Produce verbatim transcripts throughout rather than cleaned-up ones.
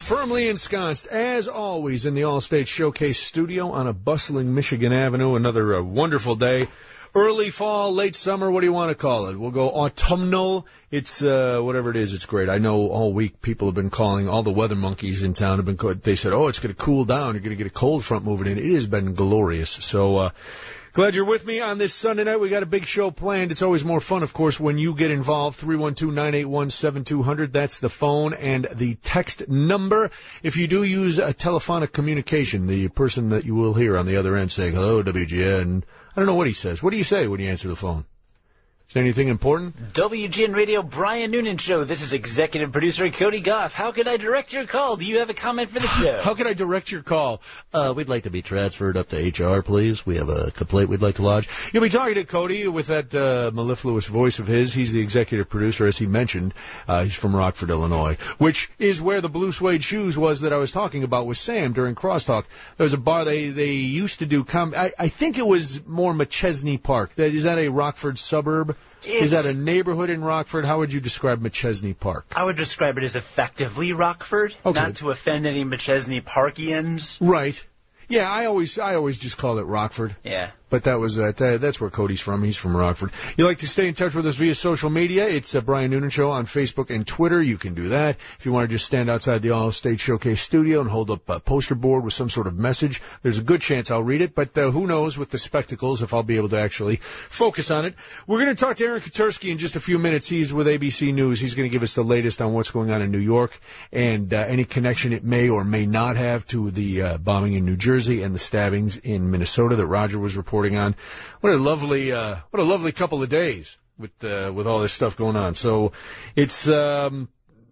Firmly ensconced, as always, in the All-State Showcase studio on a bustling Michigan Avenue. Another uh, wonderful day. Early fall, late summer, what do you want to call it? We'll go autumnal. It's, uh, whatever it is, it's great. I know all week people have been calling, all the weather monkeys in town have been, co- they said, oh, it's going to cool down. You're going to get a cold front moving in. It has been glorious. So, uh, glad you're with me on this Sunday night. We got a big show planned. It's always more fun, of course, when you get involved. three one two, nine eight one, seven two zero zero. That's the phone and the text number. If you do use a telephonic communication, the person that you will hear on the other end saying, hello, W G N. I don't know what he says. What do you say when you answer the phone? Is there anything important? W G N Radio, Brian Noonan Show. This is executive producer Cody Goff. How can I direct your call? Do you have a comment for the show? How can I direct your call? Uh, we'd like to be transferred up to H R, please. We have a complaint we'd like to lodge. You'll be talking to Cody with that uh, mellifluous voice of his. He's the executive producer, as he mentioned. Uh, he's from Rockford, Illinois, which is where the Blue Suede Shoes was that I was talking about with Sam during Crosstalk. There was a bar they, they used to do. Com- I, I think it was more McChesney Park. That, is that a Rockford suburb? It's, is that a neighborhood in Rockford? How would you describe McChesney Park? I would describe it as effectively Rockford, okay. Not to offend any McChesney Parkians. Right. Yeah, I always I always just call it Rockford. Yeah. But that was uh, that's where Cody's from. He's from Rockford. You like to stay in touch with us via social media? It's uh, Brian Noonan Show on Facebook and Twitter. You can do that. If you want to just stand outside the All-State Showcase studio and hold up a poster board with some sort of message, there's a good chance I'll read it. But uh, who knows with the spectacles if I'll be able to actually focus on it. We're going to talk to Aaron Katersky in just a few minutes. He's with A B C News. He's going to give us the latest on what's going on in New York and uh, any connection it may or may not have to the uh, bombing in New Jersey and the stabbings in Minnesota that Roger was reporting on. What a lovely, uh, what a lovely couple of days with uh, with all this stuff going on. So it's, um,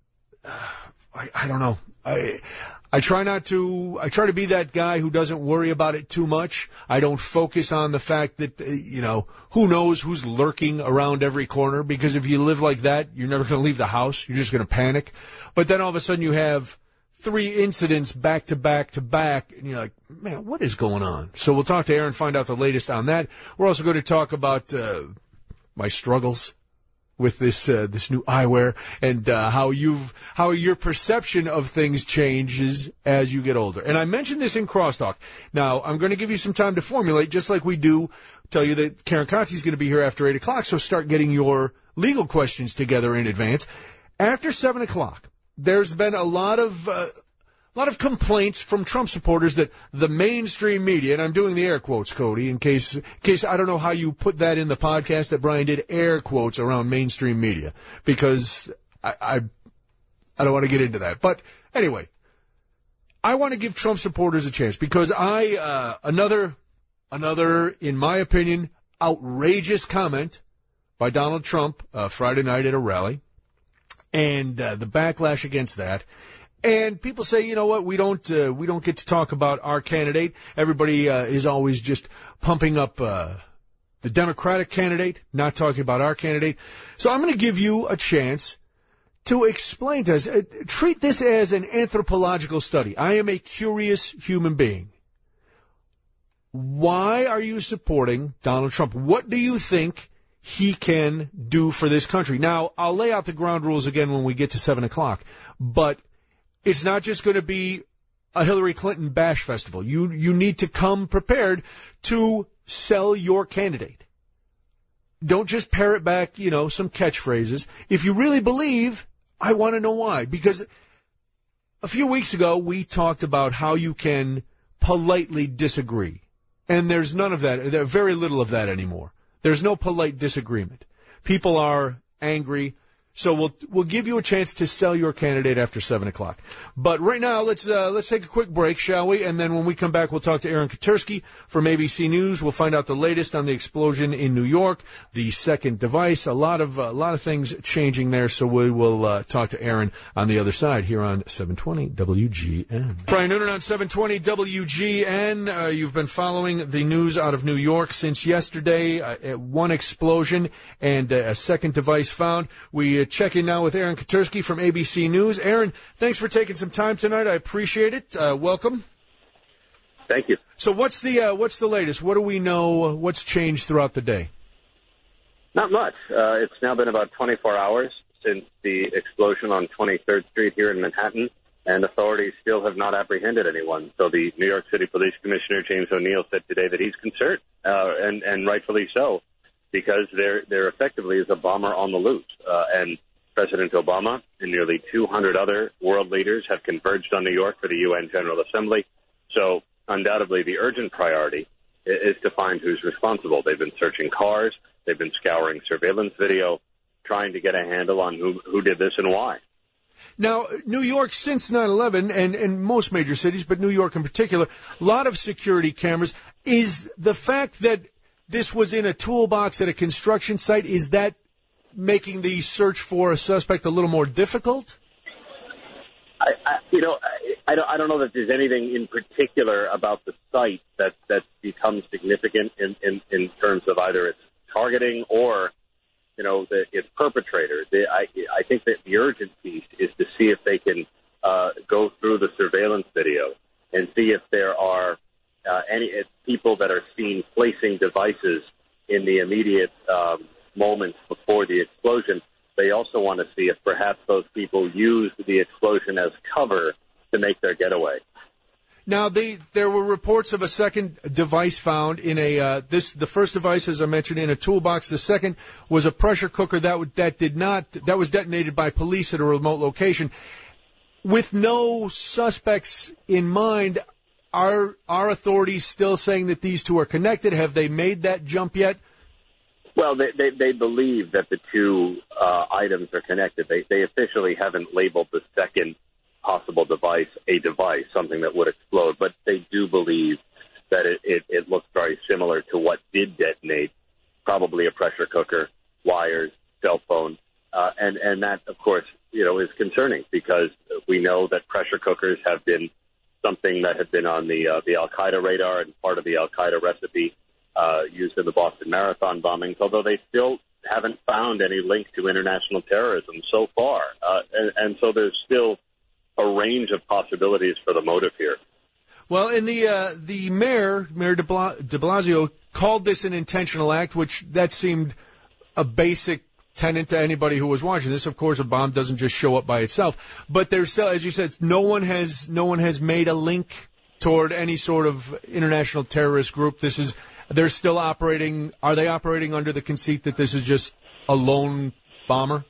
I, I don't know. I I try not to. I try to be that guy who doesn't worry about it too much. I don't focus on the fact that uh, you know who knows who's lurking around every corner. Because if you live like that, you're never going to leave the house. You're just going to panic. But then all of a sudden you have three incidents back to back to back, and you're like, man, what is going on? So we'll talk to Aaron, find out the latest on that. We're also going to talk about uh, my struggles with this uh, this new eyewear and uh, how you've how your perception of things changes as you get older. And I mentioned this in Crosstalk. Now I'm going to give you some time to formulate, just like we do. Tell you that Karen Conti's going to be here after eight o'clock, so start getting your legal questions together in advance. After seven o'clock. There's been a lot of uh, a lot of complaints from Trump supporters that the mainstream media, and I'm doing the air quotes, Cody, in case in case I don't know how you put that in the podcast that Brian did, air quotes around mainstream media, because I I, I don't want to get into that. But anyway, I want to give Trump supporters a chance because I uh, another another in my opinion outrageous comment by Donald Trump uh, Friday night at a rally. And uh, the backlash against that, and people say, you know what, we don't uh, we don't get to talk about our candidate. Everybody uh, is always just pumping up uh, the Democratic candidate, not talking about our candidate. So I'm going to give you a chance to explain to us. Uh, treat this as an anthropological study. I am a curious human being. Why are you supporting Donald Trump? What do you think he can do for this country? Now, I'll lay out the ground rules again when we get to seven o'clock, but it's not just going to be a Hillary Clinton bash festival. You you need to come prepared to sell your candidate. Don't just parrot back, you know, some catchphrases. If you really believe, I want to know why. Because a few weeks ago, we talked about how you can politely disagree. And there's none of that, there's very little of that anymore. There's no polite disagreement. People are angry. So we'll we'll give you a chance to sell your candidate after seven o'clock. But right now, let's uh, let's take a quick break, shall we? And then when we come back, we'll talk to Aaron Katersky from A B C News. We'll find out the latest on the explosion in New York, the second device, a lot of a uh, lot of things changing there. So we will uh, talk to Aaron on the other side here on seven twenty W G N. Brian Noonan on seven twenty W G N. Uh, you've been following the news out of New York since yesterday. Uh, one explosion and uh, a second device found. We check in now with Aaron Katersky from A B C News. Aaron, thanks for taking some time tonight. I appreciate it. Uh, welcome. Thank you. So what's the uh, what's the latest? What do we know? What's changed throughout the day? Not much. Uh, it's now been about twenty-four hours since the explosion on twenty-third Street here in Manhattan. and authorities still have not apprehended anyone. So the New York City Police Commissioner, James O'Neill, said today that he's concerned, uh, and, and rightfully so, because there, there effectively is a bomber on the loose. Uh, and President Obama and nearly two hundred other world leaders have converged on New York for the U N General Assembly. So undoubtedly the urgent priority is to find who's responsible. They've been searching cars. They've been scouring surveillance video, trying to get a handle on who, who did this and why. Now, New York, since nine eleven, and, and most major cities, but New York in particular, a lot of security cameras. Is the fact that this was in a toolbox at a construction site, is that making the search for a suspect a little more difficult? I, I, you know, I, I, don't, I don't know that there's anything in particular about the site that, that becomes significant in, in, in terms of either its targeting or, you know, the, its perpetrator. The, I, I think that the urgent piece is to see if they can uh, go through the surveillance video and see if there are uh, any if people that are seen placing devices in the immediate um, moments before the explosion. They also want to see if perhaps those people used the explosion as cover to make their getaway. Now, they, there were reports of a second device found in a uh, this. The first device, as I mentioned, in a toolbox. The second was a pressure cooker that w- that did not that was detonated by police at a remote location, with no suspects in mind. Are are authorities still saying that these two are connected? Have they made that jump yet? Well, they they, they believe that the two uh, items are connected. They they officially haven't labeled the second possible device a device, something that would explode, but they do believe that it, it, it looks very similar to what did detonate, probably a pressure cooker, wires, cell phone, uh, and, and that, of course, you know, is concerning because we know that pressure cookers have been something that had been on the, uh, the Al-Qaeda radar and part of the Al-Qaeda recipe uh, used in the Boston Marathon bombings, although they still haven't found any link to international terrorism so far. Uh, and, and so there's still a range of possibilities for the motive here. Well, and the uh, the mayor, Mayor de, Bla- de Blasio, called this an intentional act, which that seemed a basic tenet to anybody who was watching this. Of course, a bomb doesn't just show up by itself, but there's still, as you said, no one has no one has made a link toward any sort of international terrorist group. This is they're still operating. Are they operating under the conceit that this is just a lone bomber?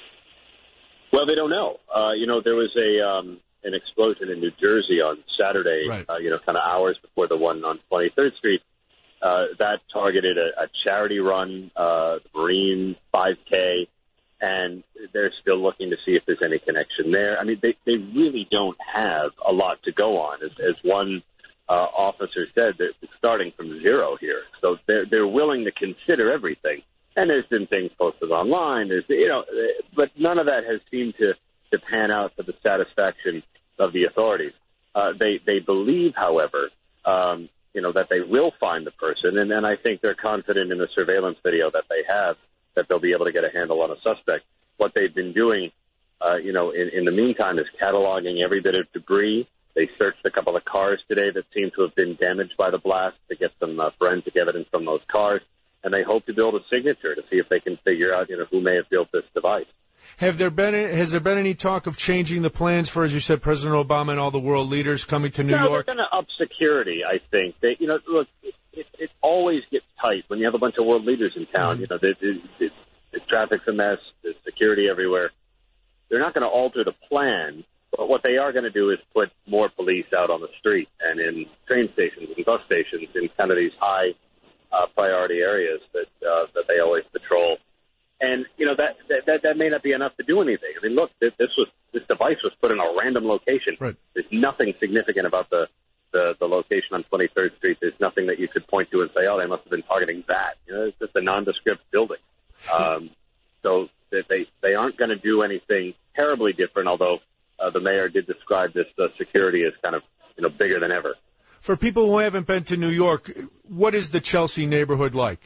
Well, they don't know. Uh, you know, there was a um, an explosion in New Jersey on Saturday, right. uh, you know, kind of hours before the one on twenty-third Street. Uh, that targeted a, a charity run, uh, the Marine five K, and they're still looking to see if there's any connection there. I mean, they, they really don't have a lot to go on. As, as one uh, officer said, they're starting from zero here. So they're, they're willing to consider everything. And there's been things posted online, there's, you know, but none of that has seemed to, to pan out to the satisfaction of the authorities. Uh, they, they believe, however, um, you know, that they will find the person, and then I think they're confident in the surveillance video that they have that they'll be able to get a handle on a suspect. What they've been doing, uh, you know, in, in the meantime is cataloging every bit of debris. They searched a couple of cars today that seem to have been damaged by the blast to get some uh, forensic evidence from those cars. And they hope to build a signature to see if they can figure out, you know, who may have built this device. Have there been has there been any talk of changing the plans for, as you said, President Obama and all the world leaders coming to New no, York? They're going to up security, I think. They, you know, look, it, it, it always gets tight when you have a bunch of world leaders in town. Mm-hmm. You know, the, the, the, the traffic's a mess. There's security everywhere. They're not going to alter the plan, but what they are going to do is put more police out on the street and in train stations and bus stations in kind of these high Uh, priority areas that uh, that they always patrol, and you know that, that that may not be enough to do anything. I mean, look, this, this was this device was put in a random location. Right. There's nothing significant about the, the the location on twenty-third Street. There's nothing that you could point to and say, oh, they must have been targeting that. You know, it's just a nondescript building. Um, so that they they aren't going to do anything terribly different. Although uh, the mayor did describe this uh, security as kind of you know bigger than ever. For people who haven't been to New York, what is the Chelsea neighborhood like?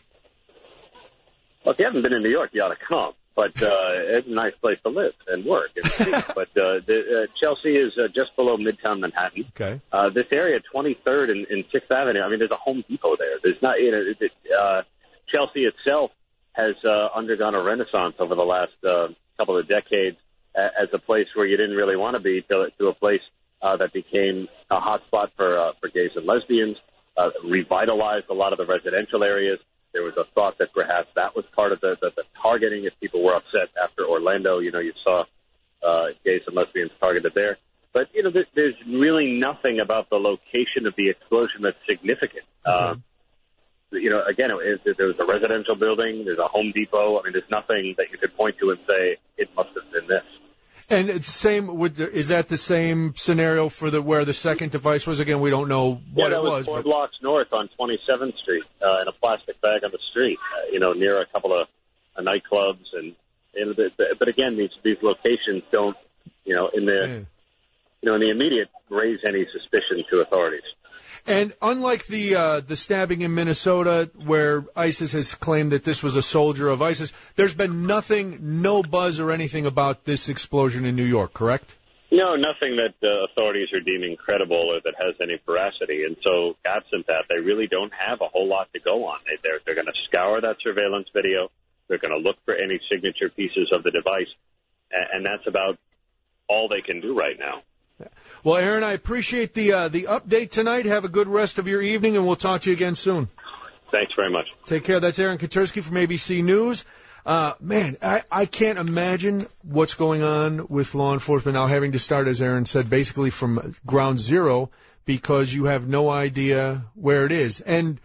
Well, if you haven't been in New York, you ought to come. But uh, it's a nice place to live and work. And but uh, the, uh, Chelsea is uh, just below Midtown Manhattan. Okay. Uh, this area, twenty-third and, and sixth Avenue. I mean, there's a Home Depot there. There's not, you know, it, uh, Chelsea itself has uh, undergone a renaissance over the last uh, couple of decades. as a place where you didn't really want to be to, to a place uh, that became a hotspot for uh, for gays and lesbians, uh, revitalized a lot of the residential areas. There was a thought that perhaps that was part of the, the, the targeting if people were upset after Orlando. You know, you saw uh, gays and lesbians targeted there. But, you know, there, there's really nothing about the location of the explosion that's significant. Uh, you know, again, it, it, there was a residential building, there's a Home Depot. I mean, there's nothing that you could point to and say it must have been this. And it's same with the, is that the same scenario for the where the second device was? Again, we don't know what yeah, that it was. was four but... blocks north on twenty-seventh Street uh, in a plastic bag on the street, uh, you know, near a couple of uh, nightclubs. And, and the, the, but again, these these locations don't, you know, in the yeah. you know in the immediate raise any suspicion to authorities. And unlike the uh, the stabbing in Minnesota, where ISIS has claimed that this was a soldier of ISIS, there's been nothing, no buzz or anything about this explosion in New York, correct? No, nothing that uh, authorities are deeming credible or that has any veracity. And so, absent that, they really don't have a whole lot to go on. They, they're they're going to scour that surveillance video. They're going to look for any signature pieces of the device, and, and that's about all they can do right now. Well, Aaron, I appreciate the uh, the update tonight. Have a good rest of your evening, and we'll talk to you again soon. Thanks very much. Take care. That's Aaron Katersky from A B C News. Uh, man, I, I can't imagine what's going on with law enforcement now, having to start, as Aaron said, basically from ground zero because you have no idea where it is. And,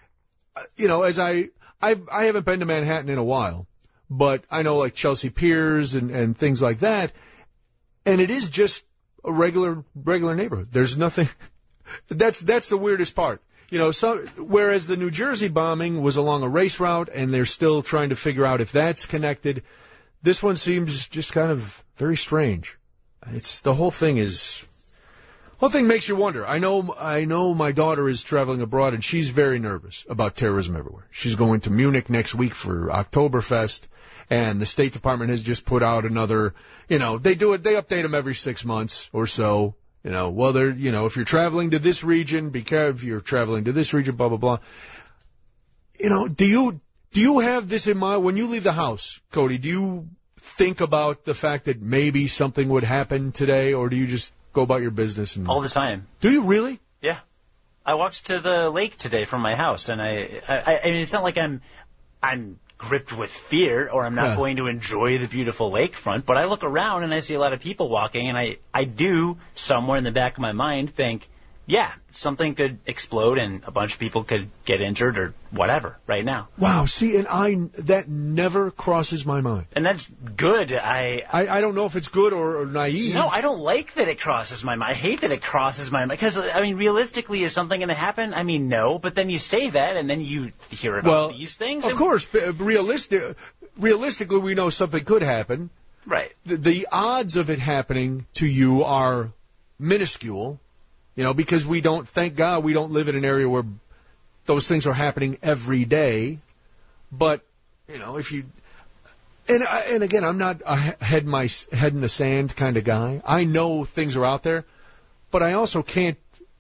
you know, as I I've, I haven't been to Manhattan in a while, but I know like Chelsea Piers and, and things like that, and it is just a regular regular neighborhood. There's nothing. That's that's the weirdest part. You know, so, whereas the New Jersey bombing was along a race route, and they're still trying to figure out if that's connected. This one seems just kind of very strange. It's the whole thing is. Whole thing makes you wonder. I know I know my daughter is traveling abroad, and she's very nervous about terrorism everywhere. She's going to Munich next week for Oktoberfest. And the State Department has just put out another, you know, they do it, they update them every six months or so. You know, well, they're, you know, if you're traveling to this region, be careful, if you're traveling to this region, blah, blah, blah. You know, do you, do you have this in mind when you leave the house, Cody? Do you think about the fact that maybe something would happen today, or do you just go about your business? And... All the time. Do you really? Yeah. I walked to the lake today from my house, and I, I, I mean, it's not like I'm, I'm, gripped with fear, or I'm not yeah. going to enjoy the beautiful lakefront, but I look around and I see a lot of people walking, and I, I do, somewhere in the back of my mind, think, yeah, something could explode and a bunch of people could get injured or whatever right now. Wow, see, and I that never crosses my mind. And that's good. I I, I don't know if it's good or, or naive. No, I don't like that it crosses my mind. I hate that it crosses my mind. Because, I mean, realistically, is something going to happen? I mean, no, but then you say that and then you hear about well, these things. Of and... course, realistic, realistically, we know something could happen. Right. The, the odds of it happening to you are minuscule. You know, because we don't, thank God, we don't live in an area where those things are happening every day. But, you know, if you, and and again, I'm not a head my head in the sand kind of guy. I know things are out there, but I also can't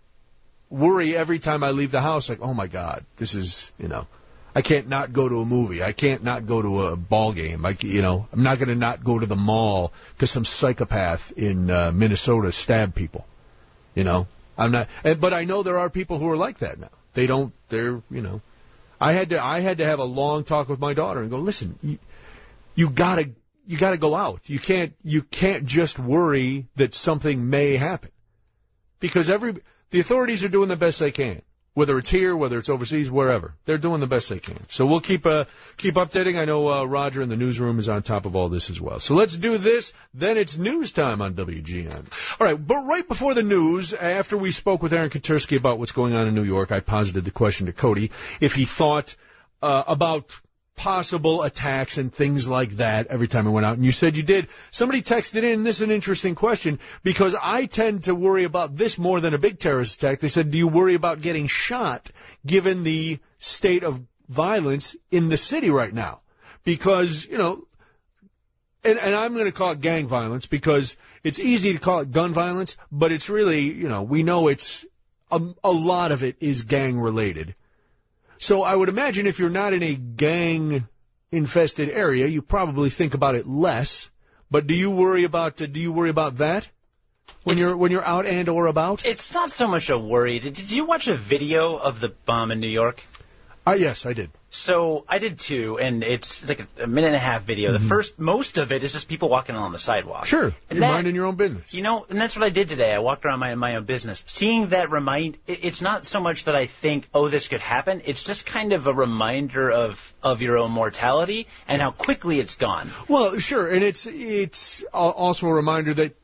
worry every time I leave the house like, oh my God, this is, you know, I can't not go to a movie. I can't not go to a ball game. I, you know, I'm not going to not go to the mall because some psychopath in uh, Minnesota stabbed people. You know. I'm not, but I know there are people who are like that now. They don't, they're, you know, I had to, I had to have a long talk with my daughter and go, listen, you, you gotta, you gotta go out. You can't, you can't just worry that something may happen, because every, the authorities are doing the best they can. Whether it's here, whether it's overseas, wherever. They're doing the best they can. So we'll keep uh, keep updating. I know uh, Roger in the newsroom is on top of all this as well. So let's do this. Then it's news time on W G N. All right, but right before the news, after we spoke with Aaron Katersky about what's going on in New York, I posited the question to Cody if he thought uh, about possible attacks and things like that every time I went out. And you said you did. Somebody texted in, this is an interesting question, because I tend to worry about this more than a big terrorist attack. They said, do you worry about getting shot given the state of violence in the city right now? Because, you know, and, and I'm going to call it gang violence because it's easy to call it gun violence, but it's really, you know, we know it's, a, a lot of it is gang related. So I would imagine if you're not in a gang-infested area, you probably think about it less. But do you worry about uh, do you worry about that when It's- you're when you're out and or about? It's not so much a worry. Did, did you watch a video of the bomb in New York? Uh, yes, I did. So I did too, and it's like a, a minute and a half video. The first, most of it is just people walking along the sidewalk. Sure, And you're that- minding your own business. You know, and that's what I did today. I walked around my my own business. Seeing that remind, it, it's not so much that I think, oh, this could happen. It's just kind of a reminder of of your own mortality and how quickly it's gone. Well, sure, and it's it's al- also a reminder that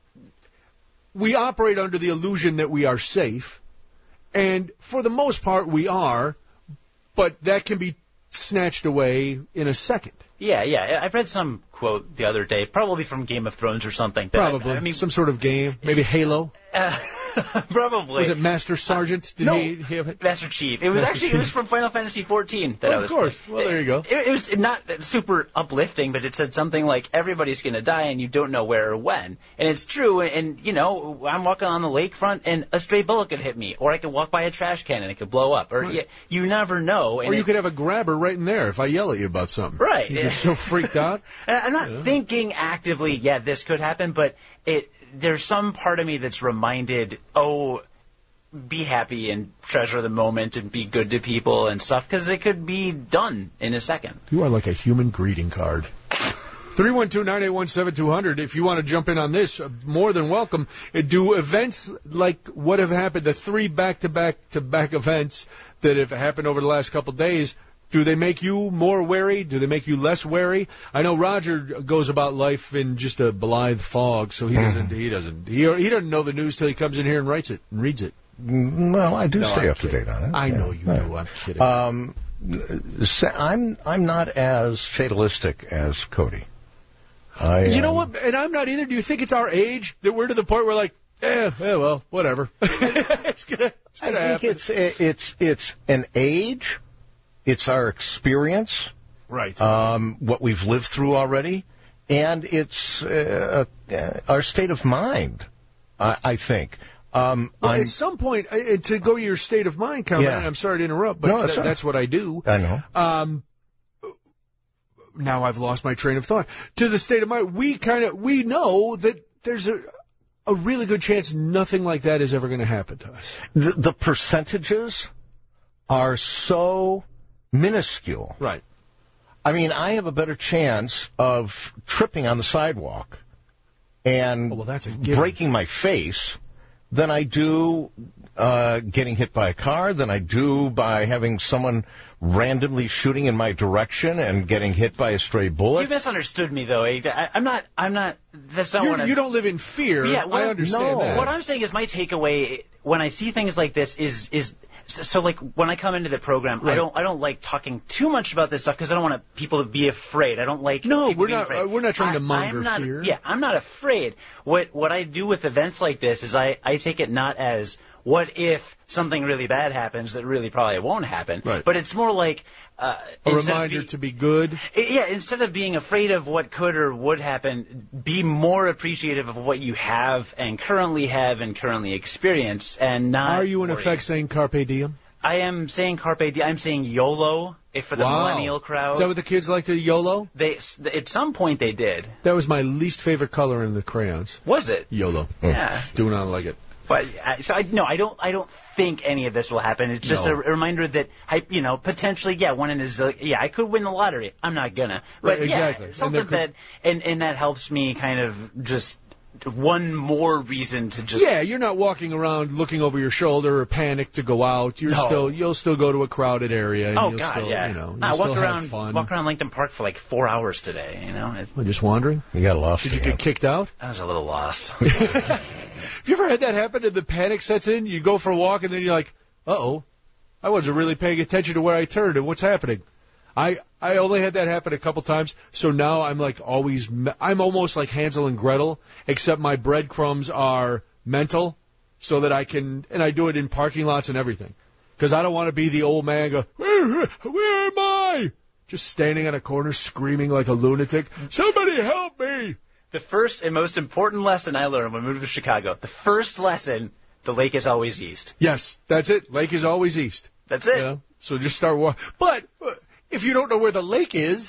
we operate under the illusion that we are safe, and for the most part we are, but that can be snatched away in a second. Yeah, yeah. I read some quote the other day, probably from Game of Thrones or something. that- Probably. I, I mean, some sort of game, maybe Halo. uh, probably. Was it Master Sergeant? Did no. he have it? Master Chief. It was Master actually Chief. it was from Final Fantasy fourteen that Well, I of was course. playing. Well, there you go. It, it was not super uplifting, but it said something like everybody's going to die and you don't know where or when. And it's true. And, and you know, I'm walking on the lakefront and a stray bullet could hit me, or I could walk by a trash can and it could blow up, or Right. you, you never know. And Or you it- could have a grabber right in there if I yell at you about something. Right. You're so freaked out. And I'm not thinking actively, yeah, this could happen, but it there's some part of me that's reminded, oh, be happy and treasure the moment and be good to people and stuff, because it could be done in a second. You are like a human greeting card. three one two, nine eight one, seven two zero zero. If you want to jump in on this, uh, more than welcome. Uh, Do events like what have happened, the three back-to-back-to-back events that have happened over the last couple of days, do they make you more wary? Do they make you less wary? I know Roger goes about life in just a blithe fog, so he doesn't. He doesn't. He, he doesn't know the news till he comes in here and writes it and reads it. Well, I do No, stay I'm up to kidding. date on it. I Yeah. know you Yeah. do. I'm kidding. Um, sa- I'm I'm not as fatalistic as Cody. I, You know um, what? And I'm not either. Do you think it's our age that we're to the point where, like, eh, eh well, whatever. it's gonna, it's I gonna think happen. it's it's it's an age. It's our experience, Right. um, what we've lived through already, and it's uh, uh, our state of mind. I, I think. Um, well, I'm- at some point, uh, to go to your state of mind, comment, Yeah. and I'm sorry to interrupt, but No, that's th- all right. that's what I do. I know. Um, now I've lost my train of thought. To the state of mind, we kind of we know that there's a a really good chance nothing like that is ever going to happen to us. The, the percentages are so minuscule. Right. I mean, I have a better chance of tripping on the sidewalk and Oh, well, that's a given. breaking my face than I do uh, getting hit by a car, than I do by having someone randomly shooting in my direction and getting hit by a stray You bullet. misunderstood me, though. I, I'm not. I'm not. That's not You're, what I'm. you don't live in fear. Yeah, what I I'm- understand no. that. What I'm saying is my takeaway when I see things like this is is so, so like when I come into the program, Right. I don't I don't like talking too much about this stuff because I don't want people to be afraid. I don't like No, people we're being not- afraid. uh, we're not trying to I- monger I'm not, fear. Yeah, I'm not afraid. What what I do with events like this is I I take it not as what if something really bad happens that really probably won't happen, Right. but it's more like uh, a instead of reminder be- to be good. yeah, instead of being afraid of what could or would happen, be more appreciative of what you have and currently have and currently experience, and not. Are you in worry. effect saying carpe diem? I am saying carpe diem. I'm saying YOLO. If for the Wow. millennial crowd, Is that what the kids like to YOLO? they at some point they did. That was my least favorite color in the crayons. Was it? YOLO. Yeah. Do not like it. But I, so I no, I don't. I don't think any of this will happen. It's just No. a, a reminder that I, you know, potentially, yeah, one in a zillion. Yeah, I could win the lottery. I'm not gonna. But Right, exactly. yeah, And something there could- that and and that helps me kind of just one more reason to just. Yeah, you're not walking around looking over your shoulder or panic to go out. You're No. still you'll still go to a crowded area. And Oh you'll God, still, yeah. You know, Nah, you'll walk still around, have fun. walk around Lincoln Park for like four hours today. You know, it, Well, just wandering. You got lost. Did you again. get kicked out? I was a little lost. Have you ever had that happen and the panic sets in? You go for a walk and then you're like, uh-oh, I wasn't really paying attention to where I turned and what's happening. I I only had that happen a couple times, so now I'm like always, me- I'm almost like Hansel and Gretel, except my breadcrumbs are mental, so that I can, and I do it in parking lots and everything. Because I don't want to be the old man go, where, where am I? Just standing on a corner screaming like a lunatic, somebody help me! The first and most important lesson I learned when I moved to Chicago. The first lesson: the lake is always east. Yes, that's it. Lake is always east. That's it. You know? So just start walking. But uh, if you don't know where the lake is,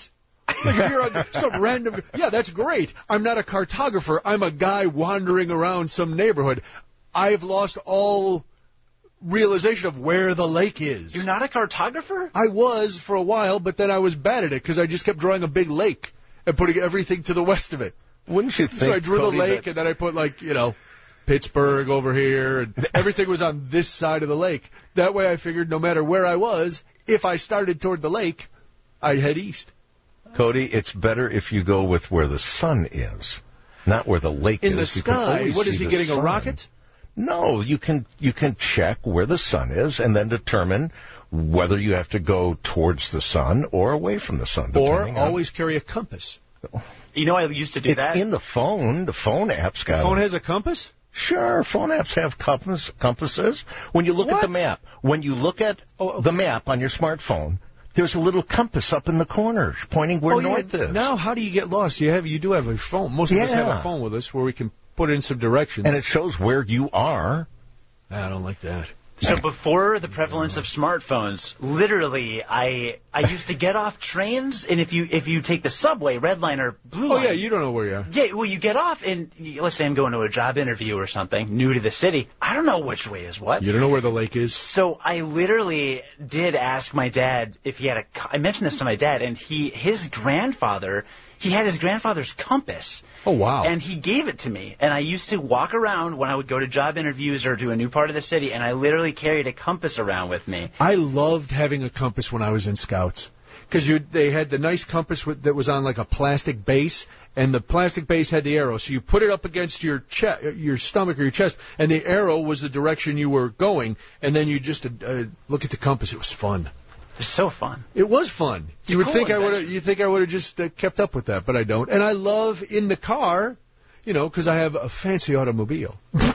Like if you're on some random, yeah, that's great. I'm not a cartographer. I'm a guy wandering around some neighborhood. I've lost all realization of where the lake is. You're not a cartographer? I was for a while, but then I was bad at it because I just kept drawing a big lake and putting everything to the west of it. Wouldn't you think? So I drew Cody, the lake, that... and then I put like you know, Pittsburgh over here, and everything was on this side of the lake. That way, I figured no matter where I was, if I started toward the lake, I'd head east. Cody, it's better if you go with where the sun is, not where the lake in is. In the sky. What is he getting? Sun. A rocket? No, you can you can check where the sun is and then determine whether you have to go towards the sun or away from the sun. Or on... always carry a compass. You know, I used to do it's that. It's in the phone. The phone app's got. The phone it. has a compass? Sure, phone apps have compass, compasses. When you look what? at the map, when you look at oh, okay. the map on your smartphone, there's a little compass up in the corner pointing where oh, north yeah. is. Now, how do you get lost? You have you do have a phone. Most of yeah. us have a phone with us where we can put in some directions. And it shows where you are. I don't like that. So before the prevalence of smartphones, literally, I I used to get off trains, and if you if you take the subway, red line or blue oh, line, yeah, you don't know where you are. Yeah, well, you get off, and you, let's say I'm going to a job interview or something, new to the city. I don't know which way is what. You don't know where the lake is. So I literally did ask my dad if he had a. I mentioned this to my dad, and he his grandfather. He had his grandfather's compass. Oh, wow. And he gave it to me. And I used to walk around when I would go to job interviews or to a new part of the city, and I literally carried a compass around with me. I loved having a compass when I was in Scouts. Because they had the nice compass with, that was on like a plastic base, and the plastic base had the arrow. So you put it up against your che- your stomach or your chest, and the arrow was the direction you were going, and then you just uh, look at the compass. It was fun. It was so fun. It was fun. It's you would cool think I would invention. have. You think I would have just uh, kept up with that, but I don't. And I love in the car, you know, because I have a fancy automobile.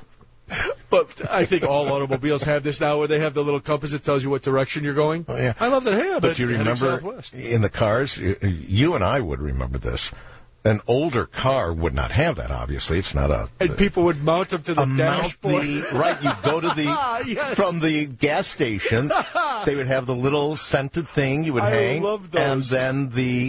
But I think all automobiles have this now, where they have the little compass that tells you what direction you're going. Oh, yeah. I love that. Hey, but you remember in the cars, you and I would remember this. An older car would not have that, obviously. It's not a... And people would mount them to the mount dashboard. The, right, you go to the... yes. From the gas station, they would have the little scented thing you would I hang. love those. And then the...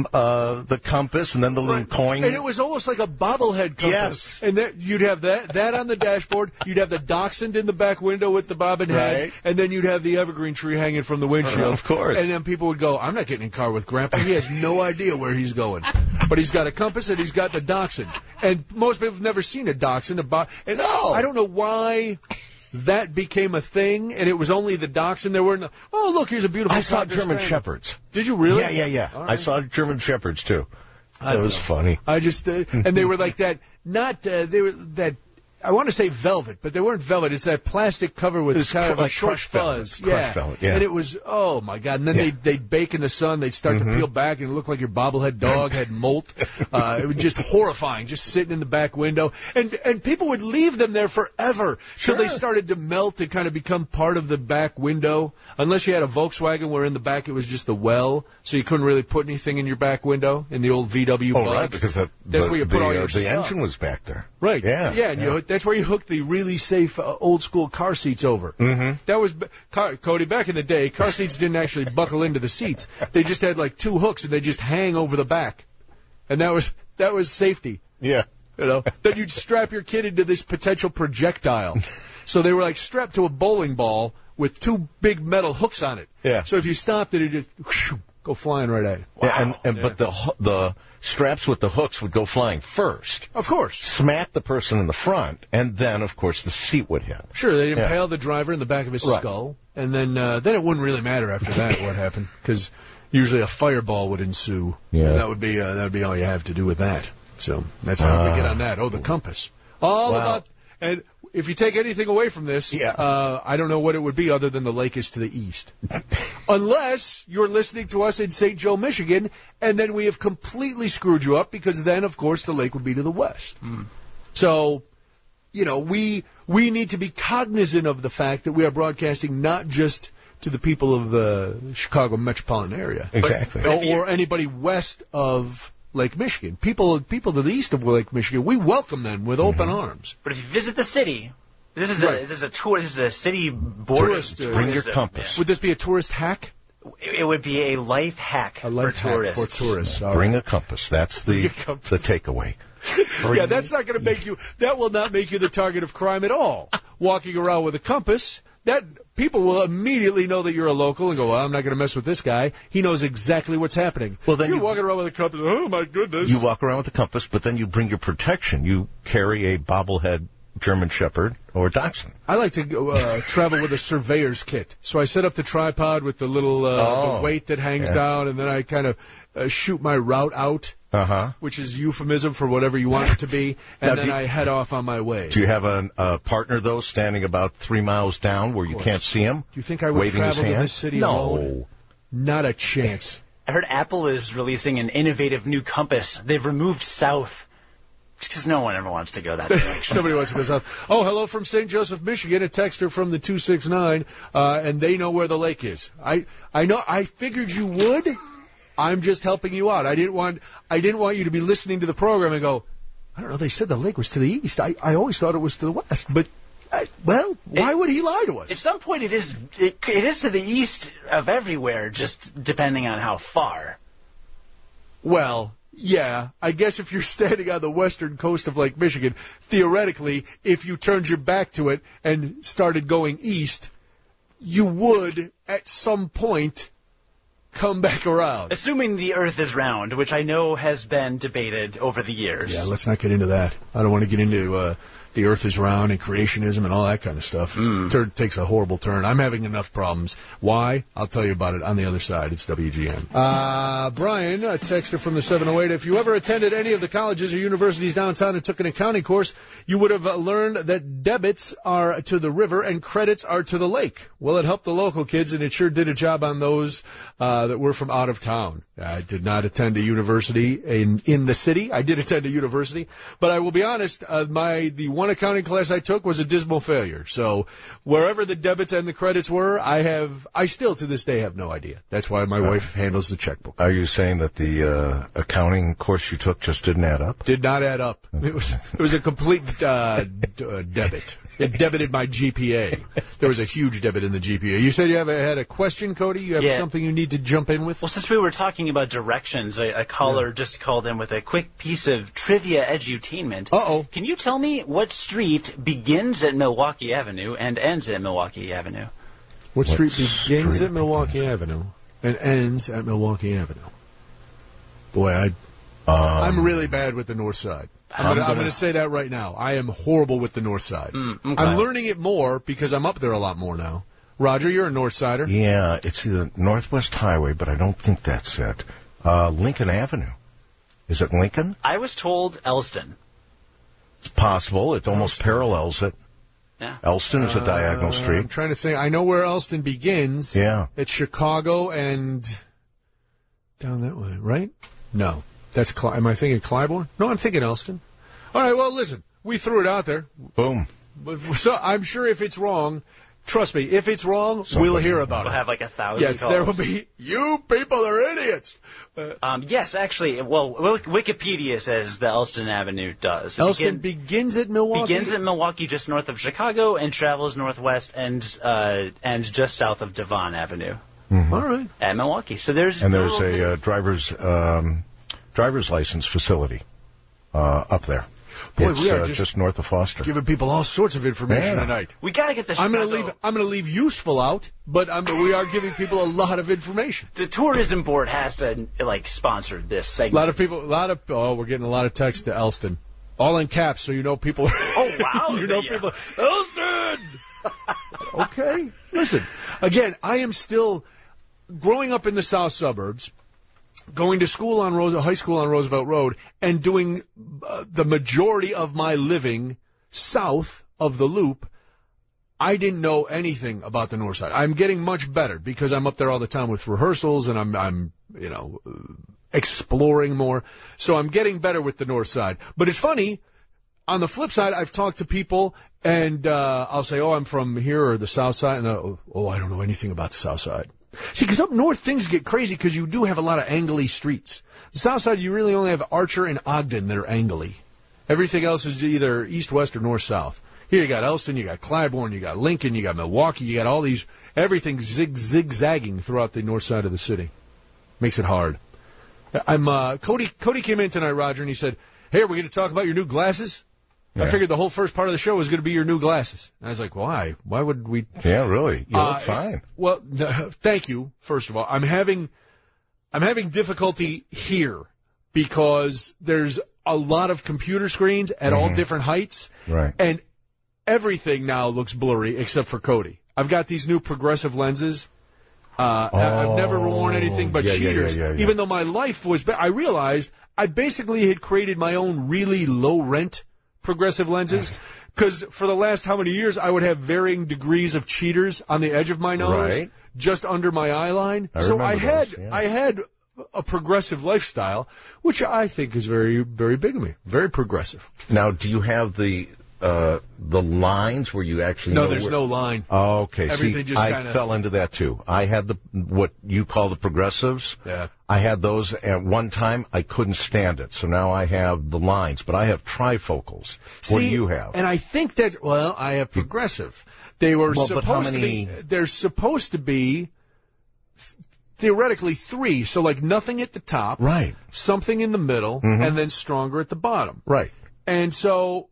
Uh, the compass, and then the little Right. coin. And it was almost like a bobblehead compass. Yes. And that, you'd have that that on the dashboard. You'd have the dachshund in the back window with the bobbin head. Right. And then you'd have the evergreen tree hanging from the windshield. Of course. And then people would go, I'm not getting in a car with Grandpa. He has no idea where he's going. But he's got a compass and he's got the dachshund. And most people have never seen a dachshund. A bo- and No. I don't know why... That became a thing, and it was only the dachshund. There weren't. Oh, look, here's a beautiful. I saw Cocker German Spaniel. Shepherds. Did you really? Yeah, yeah, yeah. All I right. saw German Shepherds, too. I That was know. funny. I just, uh, and they were like that, not, uh, they were that, I want to say velvet, but they weren't velvet. It's that plastic cover with It's kind of like a short crushed velvet. fuzz. Crushed yeah. velvet, yeah. And it was, oh my God. And then Yeah. they'd, they'd bake in the sun. They'd start Mhm. to peel back and it looked like your bobblehead dog had molt. Uh, it was just horrifying, just sitting in the back window. And, and people would leave them there forever. Sure. So they started to melt and kind of become part of the back window. Unless you had a Volkswagen where in the back it was just the well, so you couldn't really put anything in your back window in the old V W Oh, Bugs. right, because the, That's the, where you put the, all uh, your the stuff. engine was back there. Right. Yeah. Yeah, and you know, that's where you hook the really safe uh, old school car seats over. Mm-hmm. That was car, Cody. Back in the day, car seats didn't actually buckle into the seats. They just had like two hooks, and they just hang over the back, and that was that was safety. Yeah. You know. Then you'd strap your kid into this potential projectile. So they were like strapped to a bowling ball with two big metal hooks on it. Yeah. So if you stopped it, it'd just whew, go flying right at you. Yeah, and, and Yeah. but the ho- the straps with the hooks would go flying first, Of course. smack the person in the front, and then of course the seat would hit. Sure, they'd Yeah. impale the driver in the back of his Right. skull, and then uh, then it wouldn't really matter after that what happened, because usually a fireball would ensue. Yeah. And that would be uh, that would be all you have to do with that. So that's how Uh, we get on that. Oh, the compass. All wow. about. And if you take anything away from this, Yeah. uh, I don't know what it would be other than the lake is to the east. Unless you're listening to us in Saint Joe, Michigan, and then we have completely screwed you up, because then, of course, the lake would be to the west. So, you know, we we need to be cognizant of the fact that we are broadcasting not just to the people of the Chicago metropolitan area, Exactly. But if you- or anybody west of Lake Michigan. People people to the east of Lake Michigan, we welcome them with open arms. But if you visit the city, this is Right. a this is a tour. This is a city board. Tourist, uh, Bring your tourism, compass. Would this be a tourist hack? It would be a life hack A life for hack tourists. for tourists. All Bring right. a compass. That's the compass. the takeaway. Yeah, that's not going to make you. That will not make you the target of crime at all. Walking around with a compass, that people will immediately know that you're a local and go, well, I'm not going to mess with this guy. He knows exactly what's happening. Well, then you're you- walking around with a compass. Oh my goodness! You walk around with a compass, but then you bring your protection. You carry a bobblehead German Shepherd or Dachshund. I like to go, uh, travel with a surveyor's kit. So I set up the tripod with the little uh, Oh, the weight that hangs yeah. down, and then I kind of uh, shoot my route out, Uh-huh. which is euphemism for whatever you want it to be, and Now, then do you- I head off on my way. Do you have a, a partner, though, standing about three miles down where you can't see him? Do you think I would waving his travel to hand? this city no. alone? Not a chance. I heard Apple is releasing an innovative new compass. They've removed south because no one ever wants to go that direction. Nobody wants to go south. Oh, hello from Saint Joseph, Michigan. A texter from the two six nine, uh, and they know where the lake is. I I know. I figured you would. I'm just helping you out. I didn't want I didn't want you to be listening to the program and go, I don't know. They said the lake was to the east. I I always thought it was to the west. But I, well, why It- would he lie to us? At some point, it is it, it is to the east of everywhere, just depending on how far. Well, yeah, I guess if you're standing on the western coast of Lake Michigan, theoretically, if you turned your back to it and started going east, you would, at some point, come back around. Assuming the Earth is round, which I know has been debated over the years. Yeah, let's not get into that. I don't want to get into uh, the Earth is round and creationism and all that kind of stuff. Mm. Turn takes a horrible turn. I'm having enough problems. Why? I'll tell you about it on the other side. It's W G N. Uh, Brian, a texter from the seven oh eight. If you ever attended any of the colleges or universities downtown and took an accounting course, you would have uh, learned that debits are to the river and credits are to the lake. Well, it helped the local kids, and it sure did a job on those uh, that were from out of town. I did not attend a university in in the city. I did attend a university, but I will be honest, uh, my the one accounting class I took was a dismal failure. So wherever the debits and the credits were, I have I still to this day have no idea. That's why my wife handles the checkbook. Are you saying that the uh, accounting course you took just didn't add up? Did not add up. It was it was a complete uh, d- uh, debit. It debited my G P A. There was a huge debit in the G P A. You said you have a, had a question, Cody? You have Yeah. something you need to jump in with? Well, since we were talking about directions, a, a caller just called in with a quick piece of trivia edutainment. Uh-oh. Can you tell me what street begins at Milwaukee Avenue and ends at Milwaukee Avenue? What street What begins street at Milwaukee Avenue and ends at Milwaukee Avenue? Boy, I, Um, I'm really bad with the north side. I'm I'm gonna, I'm gonna- gonna say that right now. I am horrible with the north side. Mm, okay. I'm learning it more because I'm up there a lot more now. Roger, you're a north sider. Yeah, it's the Northwest Highway, but I don't think that's it. Uh, Lincoln Avenue. Is it Lincoln? I was told Elston. It's possible. It almost parallels it. Yeah. Elston is a diagonal Uh, I'm street. trying to think. I know where Elston begins. Yeah. It's Chicago and down that way, right? No. That's Cli- am I thinking Clybourne? No, I'm thinking Elston. All right, well, listen. We threw it out there. Boom. But- So I'm sure if it's wrong, trust me, if it's wrong, we'll Somebody hear about We'll it. have like a thousand Yes, calls. there will be, you people are idiots. Uh, Um, yes, actually, well, Wik- Wikipedia says the Elston Avenue does. It Elston begin- begins at Milwaukee. begins in Milwaukee, just north of Chicago, and travels northwest and uh, and just south of Devon Avenue All right. at Milwaukee. So there's And there's little bit- a uh, driver's um, driver's license facility uh, up there. Boy, it's we are uh, just just north of Foster. Giving people all sorts of information Yeah. tonight. we got to get the. I'm Chicago, going to leave. I'm going to leave useful out, but I'm, we are giving people a lot of information. The tourism board has to like sponsor this A segment. lot of people. A lot of. Oh, we're getting a lot of text to Elston, all in caps, so you know people. Oh, wow. you know Yeah. people. Elston. Okay. Listen. Again, I am still growing up in the south suburbs, going to school on Rose, high school on Roosevelt Road, and doing uh, the majority of my living south of the Loop. I didn't know anything about the north side. I'm getting much better because I'm up there all the time with rehearsals, and I'm, I'm, you know, uh, exploring more. So I'm getting better with the north side. But it's funny. On the flip side, I've talked to people, and uh, I'll say, "Oh, I'm from here or the south side," and they'll, "Oh, I don't know anything about the south side." See, because up north things get crazy because you do have a lot of angly streets. The south side, you really only have Archer and Ogden that are angly. Everything else is either east, west, or north, south. Here you got Elston, you got Clybourne, you got Lincoln, you got Milwaukee, you got all these, everything zig zigzagging throughout the north side of the city. Makes it hard. I'm uh, Cody. Cody came in tonight, Roger, and he said, "Hey, are we going to talk about your new glasses?" Yeah. I figured the whole first part of the show was going to be your new glasses. And I was like, "Why? Why would we?" Yeah, really. You uh, look fine. Well, no, thank you. First of all, I'm having, I'm having difficulty here because there's a lot of computer screens at mm-hmm. all different heights, right? And everything now looks blurry except for Cody. I've got these new progressive lenses. Uh, oh, I've never worn anything but yeah, cheaters, yeah, yeah, yeah, yeah. even though my life was, ba- I realized I basically had created my own really low rent progressive lenses, because for the last how many years I would have varying degrees of cheaters on the edge of my nose, right. just under my eye line. I so I had, those, yeah. I had a progressive lifestyle, which I think is very, very big of me, very progressive. Now, do you have the, Uh, the lines where you actually no, know there's where... no line. Oh, okay. Everything See, just I kinda... fell into that too. I had the what you call the progressives. Yeah. I had those at one time. I couldn't stand it, so now I have the lines. But I have trifocals. See, what do you have? And I think that well, I have progressive. They were well, supposed many... to be. They're supposed to be theoretically three. So like nothing at the top, right? Something in the middle, mm-hmm. and then stronger at the bottom, right? And so.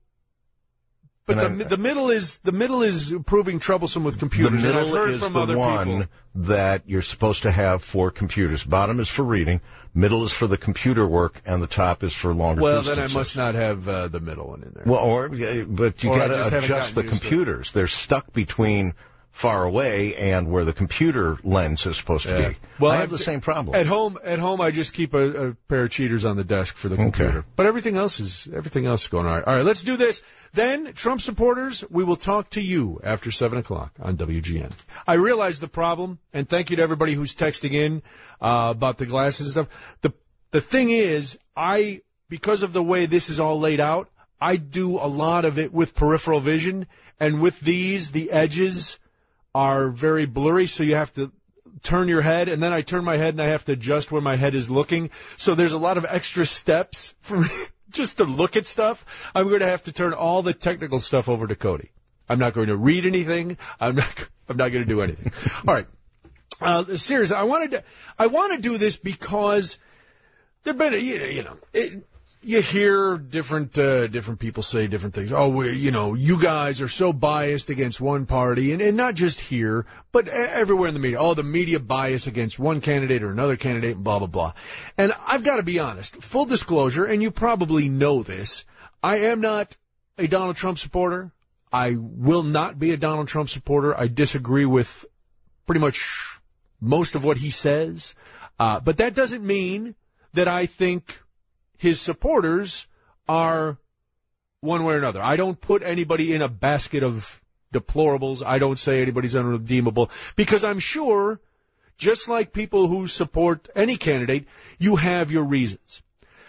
But the, I, the middle is the middle is proving troublesome with computers. The middle and I've heard is from the other one people. that you're supposed to have for computers. Bottom is for reading, middle is for the computer work, and the top is for longer well, distances. Well, then I must not have uh, the middle one in there. Well, or but you got to adjust the computers. They're stuck between far away and where the computer lens is supposed to yeah. be. Well, I have I've, the same problem. At home, at home, I just keep a, a pair of cheaters on the desk for the computer. Okay. But everything else is everything else is going all right. All right, let's do this. Then, Trump supporters, we will talk to you after seven o'clock on W G N. I realize the problem, and thank you to everybody who's texting in uh, about the glasses and stuff. The the thing is, I because of the way this is all laid out, I do a lot of it with peripheral vision, and with these, the edges are very blurry, so you have to turn your head, and then I turn my head and I have to adjust where my head is looking. So there's a lot of extra steps for me just to look at stuff. I'm going to have to turn all the technical stuff over to Cody. I'm not going to read anything. I'm not. I'm not going to do anything. All right. Uh, seriously, I wanted to. I want to do this because there've been, a, you know. It, You hear different uh, different people say different things. Oh, we, you know, you guys are so biased against one party, and, and not just here, but everywhere in the media. Oh, the media bias against one candidate or another candidate, and blah, blah, blah. And I've got to be honest, full disclosure, and you probably know this, I am not a Donald Trump supporter. I will not be a Donald Trump supporter. I disagree with pretty much most of what he says. Uh, but that doesn't mean that I think his supporters are one way or another. I don't put anybody in a basket of deplorables. I don't say anybody's unredeemable, because I'm sure, just like people who support any candidate, you have your reasons.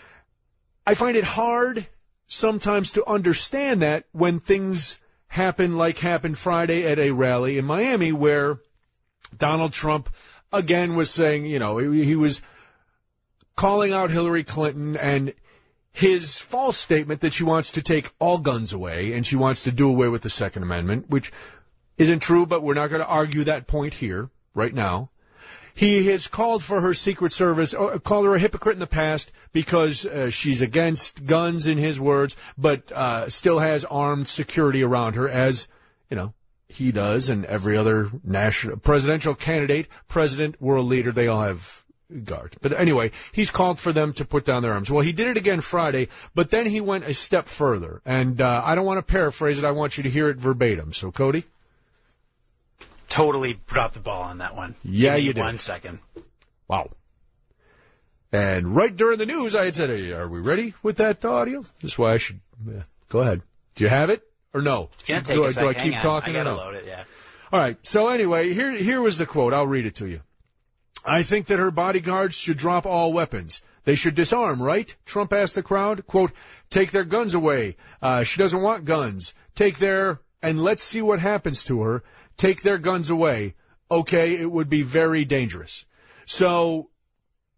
I find it hard sometimes to understand that when things happen like happened Friday at a rally in Miami, where Donald Trump again was saying, you know, he, he was calling out Hillary Clinton and his false statement that she wants to take all guns away and she wants to do away with the Second Amendment, which isn't true, but we're not going to argue that point here right now. He has called for her Secret Service, or called her a hypocrite in the past because uh, she's against guns, in his words, but uh, still has armed security around her, as, you know, he does, and every other national presidential candidate, president, world leader, they all have guard. But anyway, he's called for them to put down their arms. Well, he did it again Friday, but then he went a step further. And uh, I don't want to paraphrase it. I want you to hear it verbatim. So, Cody? Totally dropped the ball on that one. Yeah, Give me you did. One second. Wow. And right during the news, I had said, hey, are we ready with that audio? This is why I should... Uh, go ahead. Do you have it or no? It's gonna take do, a I, second. do I keep Hang talking on. I or gotta no? load it, yeah. All right. So anyway, here here was the quote. I'll read it to you. I think that her bodyguards should drop all weapons. They should disarm, right? Trump asked the crowd, quote, take their guns away. Uh, she doesn't want guns. Take their, and let's see what happens to her. Take their guns away. Okay, it would be very dangerous. So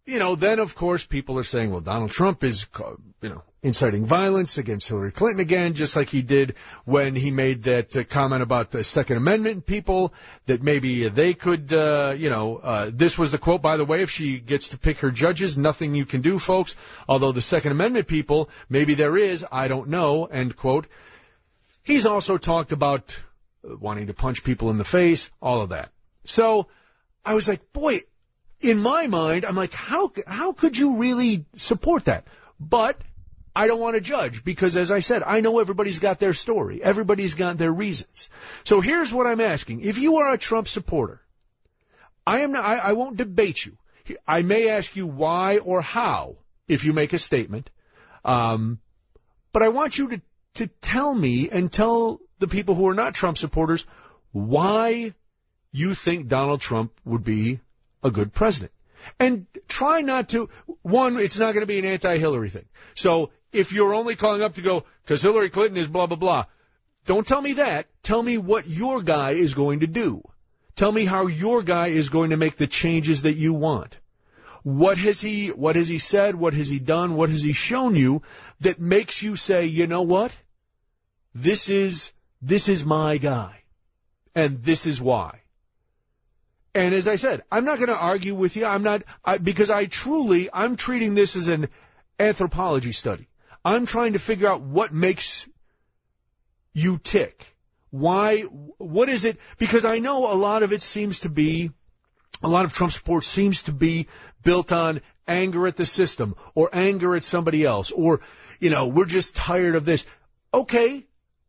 you know, then, of course, people are saying, well, Donald Trump is, you know, inciting violence against Hillary Clinton again, just like he did when he made that uh, comment about the Second Amendment people, that maybe they could, uh, you know, uh, this was the quote, by the way, if she gets to pick her judges, nothing you can do, folks. Although the Second Amendment people, maybe there is, I don't know, end quote. He's also talked about wanting to punch people in the face, all of that. So I was like, boy, in my mind, I'm like, how how could you really support that? But I don't want to judge because, as I said, I know everybody's got their story. Everybody's got their reasons. So here's what I'm asking. If you are a Trump supporter, I am not, I, I won't debate you. I may ask you why or how if you make a statement. Um, but I want you to, to tell me and tell the people who are not Trump supporters why you think Donald Trump would be a good president. And try not to, one, it's not going to be an anti-Hillary thing. So if you're only calling up to go, because Hillary Clinton is blah, blah, blah, don't tell me that. Tell me what your guy is going to do. Tell me how your guy is going to make the changes that you want. What has he, what has he said? What has he done? What has he shown you that makes you say, you know what? This is, this is my guy. And this is why. And as I said, I'm not going to argue with you. I'm not, I, because I truly, I'm treating this as an anthropology study. I'm trying to figure out what makes you tick. Why, what is it? Because I know a lot of it seems to be, a lot of Trump support seems to be built on anger at the system or anger at somebody else or, you know, we're just tired of this. Okay.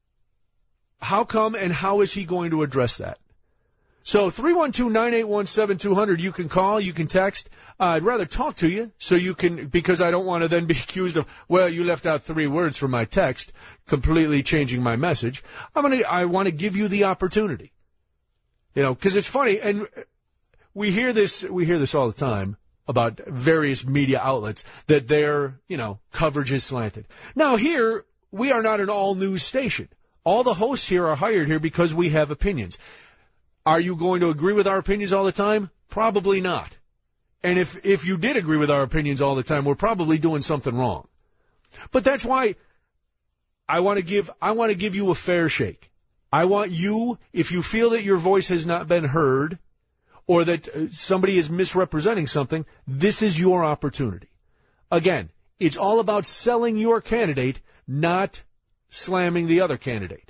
How come and how is he going to address that? So three one two, nine eight one, seven two zero zero, you can call, you can text. Uh, I'd rather talk to you so you can, because I don't want to then be accused of, well, you left out three words from my text, completely changing my message. I'm going to, I want to give you the opportunity. You know, because it's funny, and we hear this, we hear this all the time about various media outlets that their, you know, coverage is slanted. Now here, we are not an all-news station. All the hosts here are hired here because we have opinions. Are you going to agree with our opinions all the time? Probably not. And if, if you did agree with our opinions all the time, we're probably doing something wrong. But that's why I want to give, I want to give you a fair shake. I want you, if you feel that your voice has not been heard or that somebody is misrepresenting something, this is your opportunity. Again, it's all about selling your candidate, not slamming the other candidate.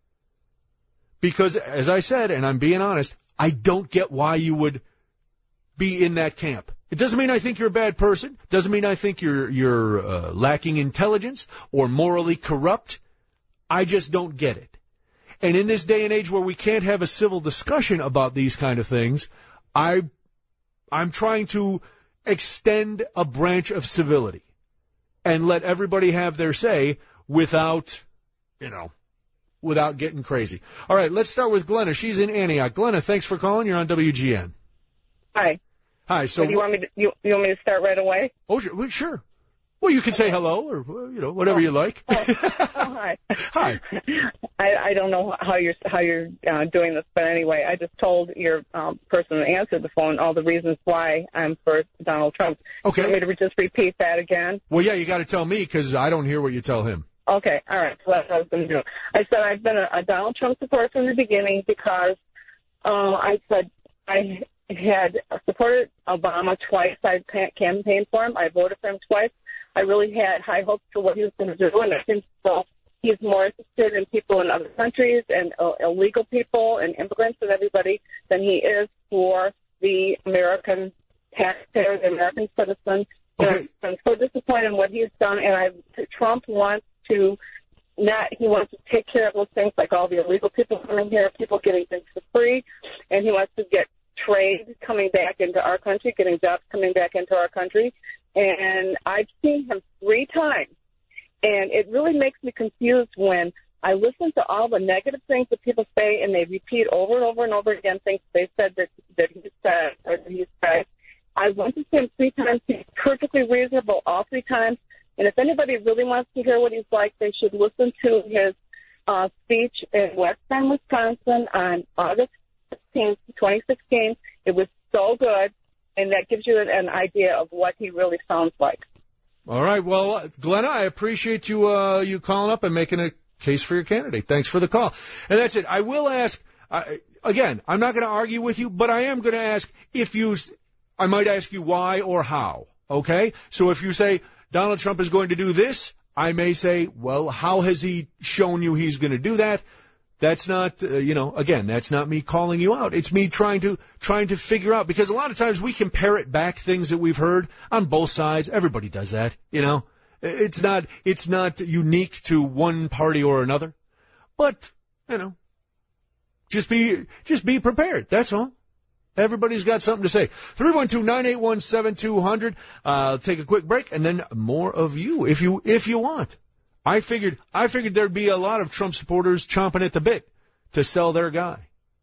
Because, as I said, and I'm being honest, I don't get why you would be in that camp. It doesn't mean I think you're a bad person. Doesn't mean I think you're you're uh, lacking intelligence or morally corrupt. I just don't get it. And in this day and age where we can't have a civil discussion about these kind of things, I, I'm trying to extend a branch of civility and let everybody have their say without, you know, without getting crazy. All right, let's start with Glenna. She's in Antioch. Glenna, thanks for calling. You're on W G N. Hi. Hi. So, so do you want me to, you, you want me to start right away? Oh, sure. Well, sure. Well, you can say hello or, you know, whatever oh. you like. oh. oh, hi. Hi. I, I don't know how you're how you're uh, doing this, but anyway, I just told your um, person that answered the phone all the reasons why I'm for Donald Trump. Okay. Do you want me to just repeat that again? Well, yeah, you got to tell me because I don't hear what you tell him. Okay, all right. So that's what I was going to do. I said I've been a, a Donald Trump supporter from the beginning because uh, I said I had supported Obama twice. I campaigned for him. I voted for him twice. I really had high hopes for what he was going to do, and I think so. He's more interested in people in other countries and uh, illegal people and immigrants and everybody than he is for the American taxpayer, the American citizen. Okay. And I'm so disappointed in what he's done, and I Trump wants to not, he wants to take care of those things like all the illegal people coming here, people getting things for free, and he wants to get trade coming back into our country, getting jobs coming back into our country. And I've seen him three times, and it really makes me confused when I listen to all the negative things that people say, and they repeat over and over and over again things they said that, that he said or that he said. I went to see him three times. He's perfectly reasonable all three times. And if anybody really wants to hear what he's like, they should listen to his uh, speech in West Bend, Wisconsin on August sixteenth, twenty sixteen. It was so good. and that gives you an, an idea of what he really sounds like. All right. Well, Glenna, I appreciate you uh, you calling up and making a case for your candidate. Thanks for the call. And that's it. I will ask, uh, again, I'm not going to argue with you, but I am going to ask if you, I might ask you why or how. Okay? So if you say Donald Trump is going to do this, I may say, well, how has he shown you he's going to do that? That's not, uh, you know, again, that's not me calling you out. It's me trying to trying to figure out, because a lot of times we can parrot back things that we've heard on both sides. Everybody does that, you know. It's not it's not unique to one party or another. But, you know, just be just be prepared. That's all. Everybody's got something to say. three one two, nine eight one, seven two zero zero. Uh, take a quick break, and then more of you, if you if you want. I figured I figured there'd be a lot of Trump supporters chomping at the bit to sell their guy.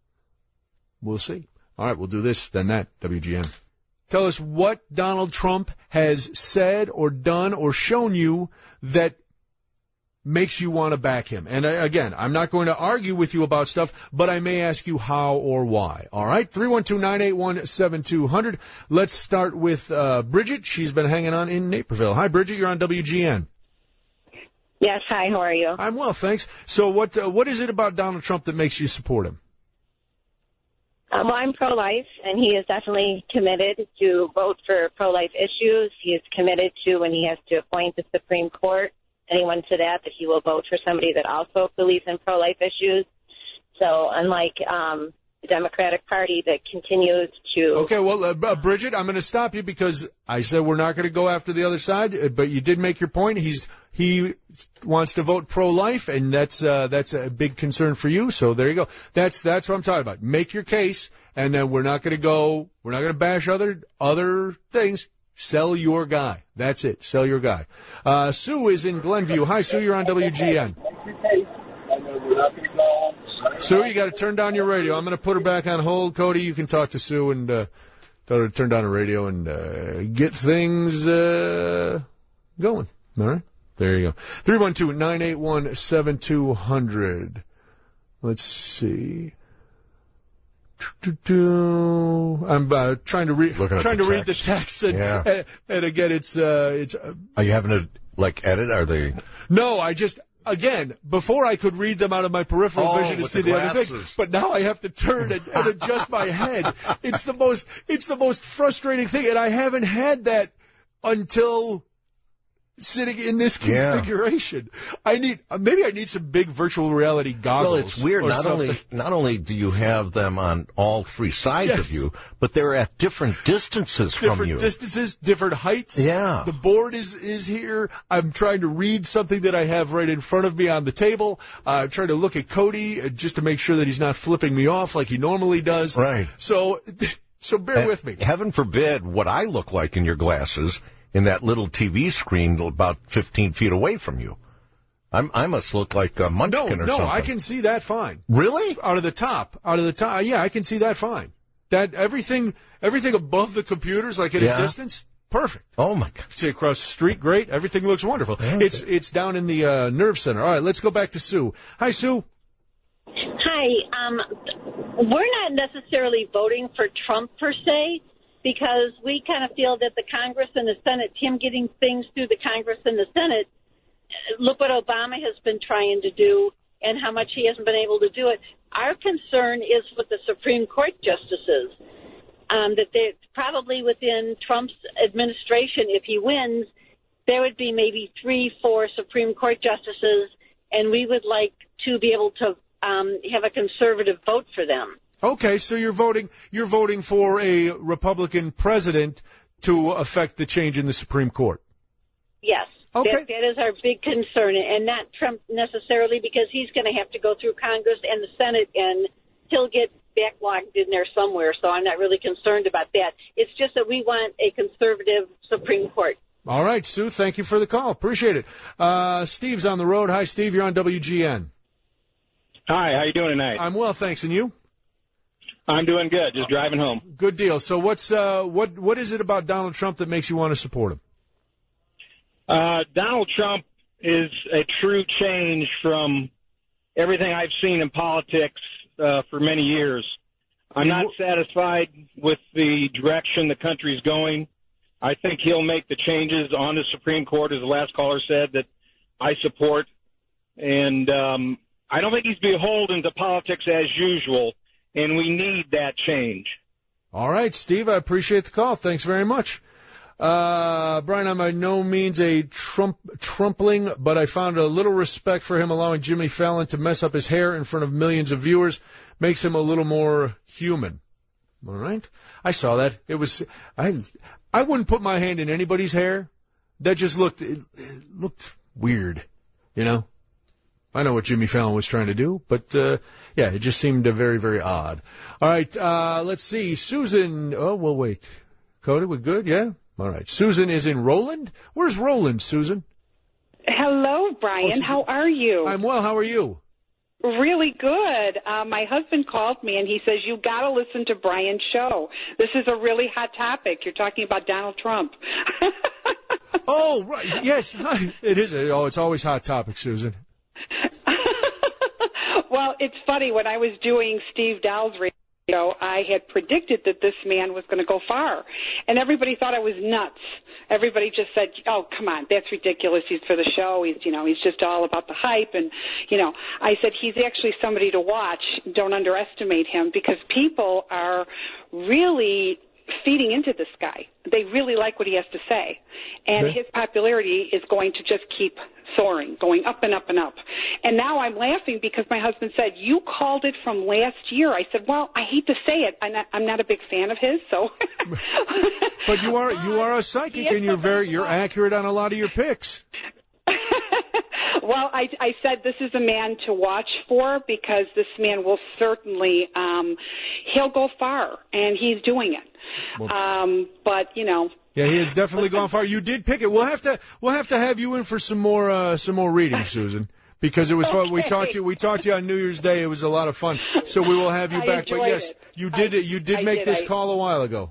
We'll see. All right, we'll do this, then that. W G N. Tell us what Donald Trump has said or done or shown you that makes you want to back him. And again, I'm not going to argue with you about stuff, but I may ask you how or why. All right, three one two, nine eight one, seven two zero zero. Let's start with uh, Bridget. She's been hanging on in Naperville. Hi, Bridget. You're on W G N. Yes, hi, how are you? I'm well, thanks. So what uh, what is it about Donald Trump that makes you support him? Um, well, I'm pro-life, and he is definitely committed to vote for pro-life issues. He is committed to, when he has to appoint the Supreme Court, anyone to that, that he will vote for somebody that also believes in pro-life issues. So unlike um, the Democratic Party that continues to... Okay, well, uh, Bridget, I'm going to stop you because I said we're not going to go after the other side, but you did make your point. He's he wants to vote pro-life, and that's uh, that's a big concern for you. So there you go. That's that's what I'm talking about. Make your case, and then we're not going to go. We're not going to bash other other things. Sell your guy. That's it. Sell your guy. Uh, Sue is in Glenview. Hi, Sue. You're on W G N. Sue, you got to turn down your radio. I'm going to put her back on hold. Cody, you can talk to Sue and uh, tell her to turn down the radio and uh, get things uh, going. All right? There you go. three one two, nine eight one, seven two zero zero. Let's see. I'm uh, trying to read trying to read the text, and, yeah. and, and again, it's uh, it's. Uh, Are you having to like edit? Are they? No, I just. Again, before I could read them out of my peripheral oh, vision to see the, the other thing, but now I have to turn and, and adjust my head. It's the most, it's the most frustrating thing, and I haven't had that until sitting in this configuration. Yeah. I need, maybe I need some big virtual reality goggles. Well, it's weird. Not something. only not only do you have them on all three sides yes. of you, but they're at different distances different from you. Different distances, different heights. Yeah. The board is is here. I'm trying to read something that I have right in front of me on the table. Uh, I'm trying to look at Cody uh, just to make sure that he's not flipping me off like he normally does. Right. So, so bear and with me. Heaven forbid what I look like in your glasses in that little T V screen about fifteen feet away from you. I'm, I must look like a munchkin no, or no, something. No, I can see that fine. Really? Out of the top. Out of the top. Yeah, I can see that fine. That everything everything above the computers, like at yeah. a distance, perfect. Oh, my God. See across the street, great. Everything looks wonderful. Okay. It's it's down in the uh, nerve center. All right, let's go back to Sue. Hi, Sue. Hi. Um, we're not necessarily voting for Trump per se, because we kind of feel that the Congress and the Senate, him getting things through the Congress and the Senate, look what Obama has been trying to do and how much he hasn't been able to do it. Our concern is with the Supreme Court justices, um, that they probably within Trump's administration, if he wins, there would be maybe three, four Supreme Court justices, and we would like to be able to um, have a conservative vote for them. Okay, so you're voting you're voting for a Republican president to affect the change in the Supreme Court. Yes. Okay. That, that is our big concern, and not Trump necessarily, because he's going to have to go through Congress and the Senate, and he'll get backlogged in there somewhere, so I'm not really concerned about that. It's just that we want a conservative Supreme Court. All right, Sue, thank you for the call. Appreciate it. Uh, Steve's on the road. Hi, Steve. You're on W G N. Hi, how you doing tonight? I'm well, thanks. And you? I'm doing good. Just driving home. Good deal. So what's uh, what what is it about Donald Trump that makes you want to support him? Uh, Donald Trump is a true change from everything I've seen in politics uh, for many years. I'm not satisfied with the direction the country's going. I think he'll make the changes on the Supreme Court, as the last caller said, that I support. And um, I don't think he's beholden to politics as usual, and we need that change. All right, Steve, I appreciate the call. Thanks very much. Uh, Brian, I'm by no means a Trump Trumpling, but I found a little respect for him allowing Jimmy Fallon to mess up his hair in front of millions of viewers. Makes him a little more human. All right? I saw that. It was, I, I wouldn't put my hand in anybody's hair. That just looked, it, it looked weird, you know? I know what Jimmy Fallon was trying to do, but, uh, yeah, it just seemed uh, very, very odd. All right, uh, let's see. Susan, oh, well, wait. Cody, we're good, yeah? All right. Susan is in Roland? Where's Roland, Susan? Hello, Brian. Oh, how are you? I'm well. How are you? Really good. Uh, my husband called me and he says, you got to listen to Brian's show. This is a really hot topic. You're talking about Donald Trump. Oh, right. Yes, it is. Oh, it's always hot topic, Susan. Well, it's funny. When I was doing Steve Dowell's radio, I had predicted that this man was going to go far. And everybody thought I was nuts. Everybody just said, oh, come on, that's ridiculous. He's for the show. He's, you know, he's just all about the hype. And, you know, I said he's actually somebody to watch. Don't underestimate him, because people are really feeding into this guy. They really like what he has to say. And okay. His popularity is going to just keep soaring, going up and up and up. And now I'm laughing because my husband said, you called it from last year. I said, well, I hate to say it. I'm not, I'm not a big fan of his, so. But you are you are a psychic, and you're very you're accurate on a lot of your picks. Well, I, I said this is a man to watch for, because this man will certainly, um, he'll go far, and he's doing it. Well, um, but, you know. Yeah, he has definitely gone far. You did pick it. We'll have to we'll have to have you in for some more uh, some more readings, Susan, because it was fun. Okay. We talked to you. We talked to you on New Year's Day. It was a lot of fun. So we will have you I back. But yes, it. you did I, you did I make did, this I, call a while ago.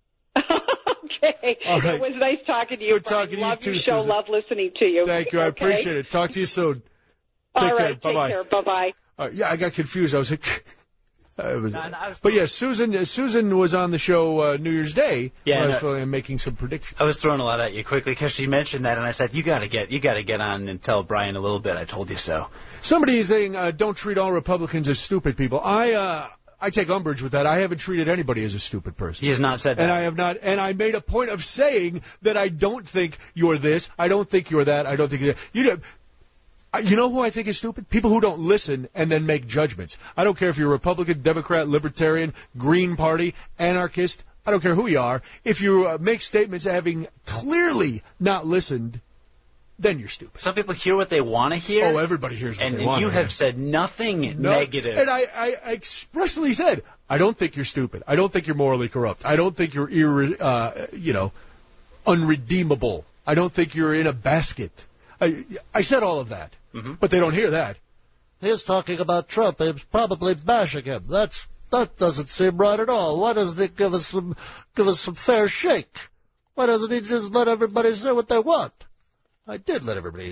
Okay. All right. It was nice talking to you. Good talking to you love too, your show. Susan. Love listening to you. Thank you. I okay? appreciate it. Talk to you soon. Take All care. right. Bye bye. Take care. Bye bye. Uh, yeah, I got confused. I was like. Uh, was, no, no, I was but yes, yeah, Susan. Uh, Susan was on the show uh, New Year's Day. Yeah, when I was no, uh, making some predictions. I was throwing a lot at you quickly because she mentioned that, and I said, "You got to get, you got to get on and tell Brian a little bit." I told you so. Somebody is saying, uh, "Don't treat all Republicans as stupid people." I, uh, I take umbrage with that. I haven't treated anybody as a stupid person. He has not said that, and I have not. And I made a point of saying that I don't think you're this. I don't think you're that. I don't think you're that. You know. You know who I think is stupid? People who don't listen and then make judgments. I don't care if you're Republican, Democrat, Libertarian, Green Party, anarchist. I don't care who you are. If you uh, make statements having clearly not listened, then you're stupid. Some people hear what they want to hear. Oh, everybody hears what and they want to hear. And you have said nothing no, negative. And I, I expressly said, I don't think you're stupid. I don't think you're morally corrupt. I don't think you're, irre- uh, you know, unredeemable. I don't think you're in a basket. I, I said all of that. Mm-hmm. But they don't hear that. He's talking about Trump. He's probably bashing him. That's that doesn't seem right at all. Why doesn't he give us some give us some fair shake? Why doesn't he just let everybody say what they want? I did let everybody.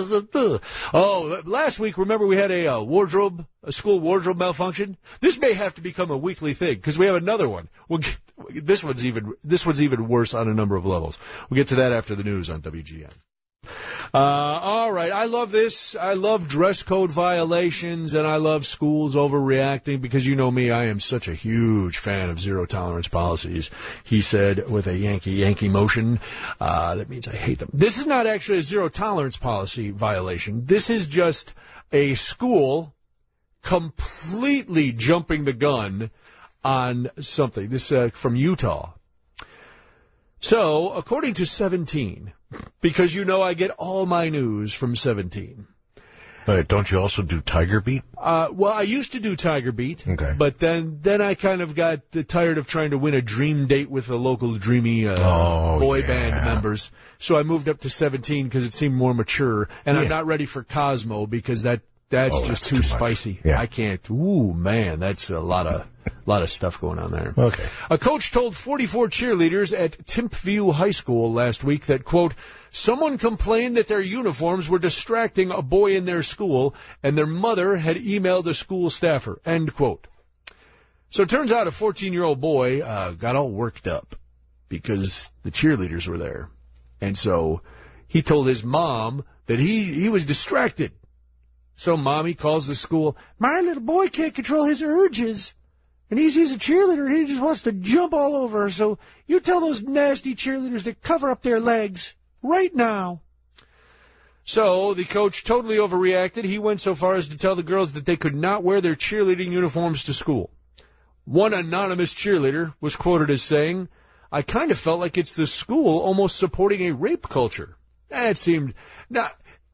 Oh, last week, remember we had a uh, wardrobe, a school wardrobe malfunction. This may have to become a weekly thing because we have another one. We'll get, this one's even this one's even worse on a number of levels. We'll get to that after the news on W G N. Uh, all right. I love this. I love dress code violations, and I love schools overreacting because you know me, I am such a huge fan of zero tolerance policies, he said with a Yankee Yankee motion. Uh, that means I hate them. This is not actually a zero tolerance policy violation. This is just a school completely jumping the gun on something. This uh, from Utah. So, according to seventeen, because you know I get all my news from seventeen. But don't you also do Tiger Beat? Uh, well, I used to do Tiger Beat. Okay. But then, then I kind of got tired of trying to win a dream date with the local dreamy uh, oh, boy yeah. band members. So I moved up to seventeen because it seemed more mature. And yeah. I'm not ready for Cosmo because that that's oh, just that's too, too spicy. Yeah. I can't. Ooh, man, that's a lot of lot of stuff going on there. Okay. A coach told forty-four cheerleaders at Timpview High School last week that, quote, someone complained that their uniforms were distracting a boy in their school, and their mother had emailed a school staffer, end quote. So it turns out a fourteen-year-old boy uh, got all worked up because the cheerleaders were there. And so he told his mom that he, he was distracted. So Mommy calls the school, my little boy can't control his urges. And he sees a cheerleader and he just wants to jump all over her. So you tell those nasty cheerleaders to cover up their legs right now. So the coach totally overreacted. He went so far as to tell the girls that they could not wear their cheerleading uniforms to school. One anonymous cheerleader was quoted as saying, I kind of felt like it's the school almost supporting a rape culture. That seemed... Now,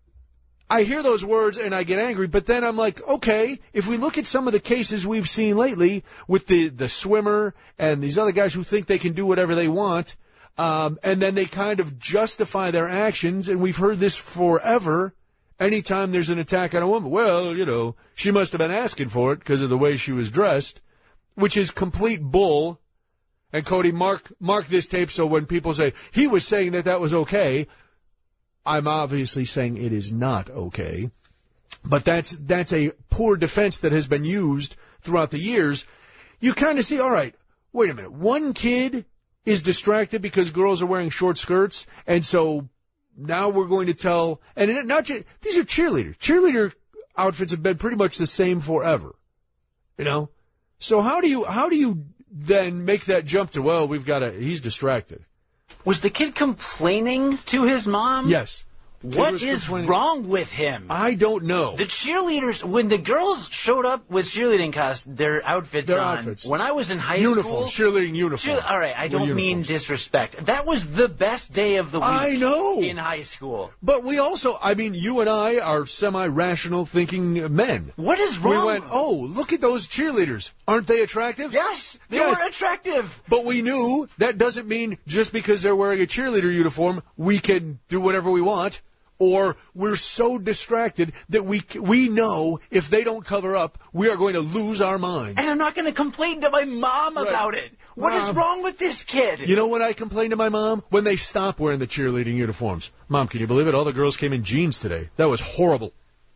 I hear those words and I get angry, but then I'm like, okay, if we look at some of the cases we've seen lately with the, the swimmer and these other guys who think they can do whatever they want, um, and then they kind of justify their actions, and we've heard this forever, anytime there's an attack on a woman. Well, you know, she must have been asking for it because of the way she was dressed, which is complete bull. And Cody, mark, mark this tape so when people say, he was saying that that was okay, I'm obviously saying it is not okay, but that's that's a poor defense that has been used throughout the years. You kind of see, all right, wait a minute, one kid is distracted because girls are wearing short skirts, and so now we're going to tell, and it, not just, these are cheerleaders. Cheerleader outfits have been pretty much the same forever, you know? So how do you how do you then make that jump to, well, we've got to, he's distracted? Was the kid complaining to his mom? Yes. What is wrong with him? I don't know. The cheerleaders, when the girls showed up with cheerleading costumes, their outfits their on. Outfits. When I was in high uniform, school. Cheerleading uniform. Cheer, all right, I don't mean disrespect. That was the best day of the week. I know. In high school. But we also, I mean, you and I are semi-rational thinking men. What is wrong? We went, oh, look at those cheerleaders. Aren't they attractive? Yes, they yes. were attractive. But we knew that doesn't mean just because they're wearing a cheerleader uniform, we can do whatever we want. Or we're so distracted that we we know if they don't cover up, we are going to lose our minds. And I'm not going to complain to my mom right. about it. What Mom, is wrong with this kid? You know when I complain to my mom? When they stop wearing the cheerleading uniforms. Mom, can you believe it? All the girls came in jeans today. That was horrible.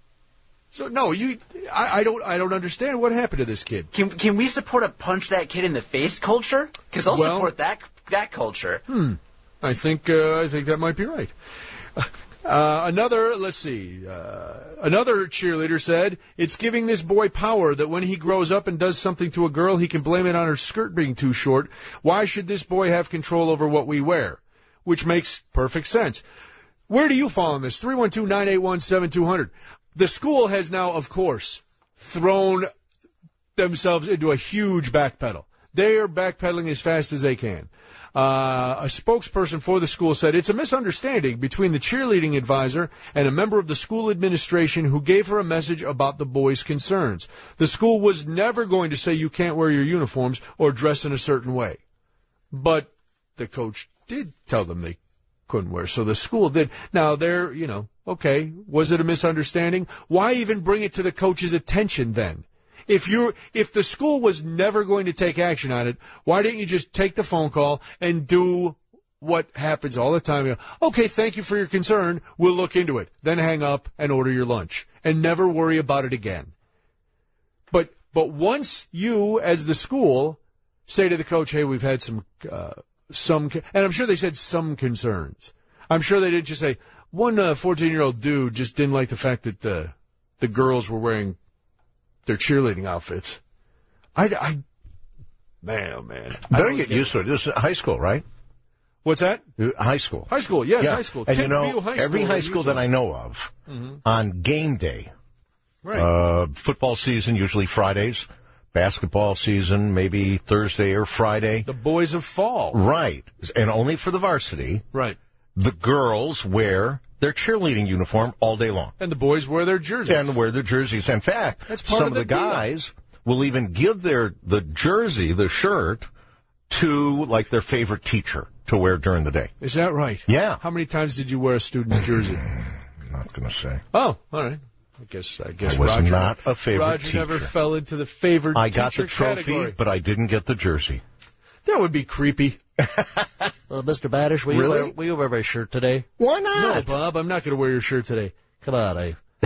So no, you, I, I don't, I don't understand what happened to this kid. Can can we support a punch that kid in the face culture? Because I'll well, support that that culture. Hmm. I think uh, I think that might be right. Uh, another, let's see, uh, another cheerleader said, it's giving this boy power that when he grows up and does something to a girl, he can blame it on her skirt being too short. Why should this boy have control over what we wear? Which makes perfect sense. Where do you fall on this? three one two, nine eight one, seven two zero zero. The school has now, of course, thrown themselves into a huge backpedal. They are backpedaling as fast as they can. Uh, a spokesperson for the school said it's a misunderstanding between the cheerleading advisor and a member of the school administration who gave her a message about the boys' concerns. The school was never going to say you can't wear your uniforms or dress in a certain way. But the coach did tell them they couldn't wear, so the school did. Now, they're, you know, okay, was it a misunderstanding? Why even bring it to the coach's attention then? If you're, if the school was never going to take action on it, why didn't you just take the phone call and do what happens all the time? You go, okay, thank you for your concern. We'll look into it. Then hang up and order your lunch and never worry about it again. But, but once you, as the school, say to the coach, hey, we've had some, uh, some, and I'm sure they said some concerns. I'm sure they didn't just say, one uh, fourteen-year-old dude just didn't like the fact that uh, the girls were wearing their cheerleading outfits. I, I, man, oh man. Better get used to it. This is high school, right? What's that? High school. High school, yes, yeah. high school. And you know, high every school high school that I know of, mm-hmm. on game day, right. uh, football season, usually Fridays, basketball season, maybe Thursday or Friday. The boys of fall. Right. And only for the varsity. Right. The girls wear their cheerleading uniform all day long. And the boys wear their jerseys. And wear their jerseys. In fact, That's part some of of the, the guys will even give their the jersey, the shirt, to, like, their favorite teacher to wear during the day. Is that right? Yeah. How many times did you wear a student's jersey? Not going to say. Oh, all right. I guess I guess I was Roger, not a favorite Roger teacher. never fell into the favored I teacher got the trophy, category. but I didn't get the jersey. That would be creepy. uh, Mister Badish, will, really? you wear, will you wear my shirt today? Why not? No, Bob, I'm not going to wear your shirt today. Come on, I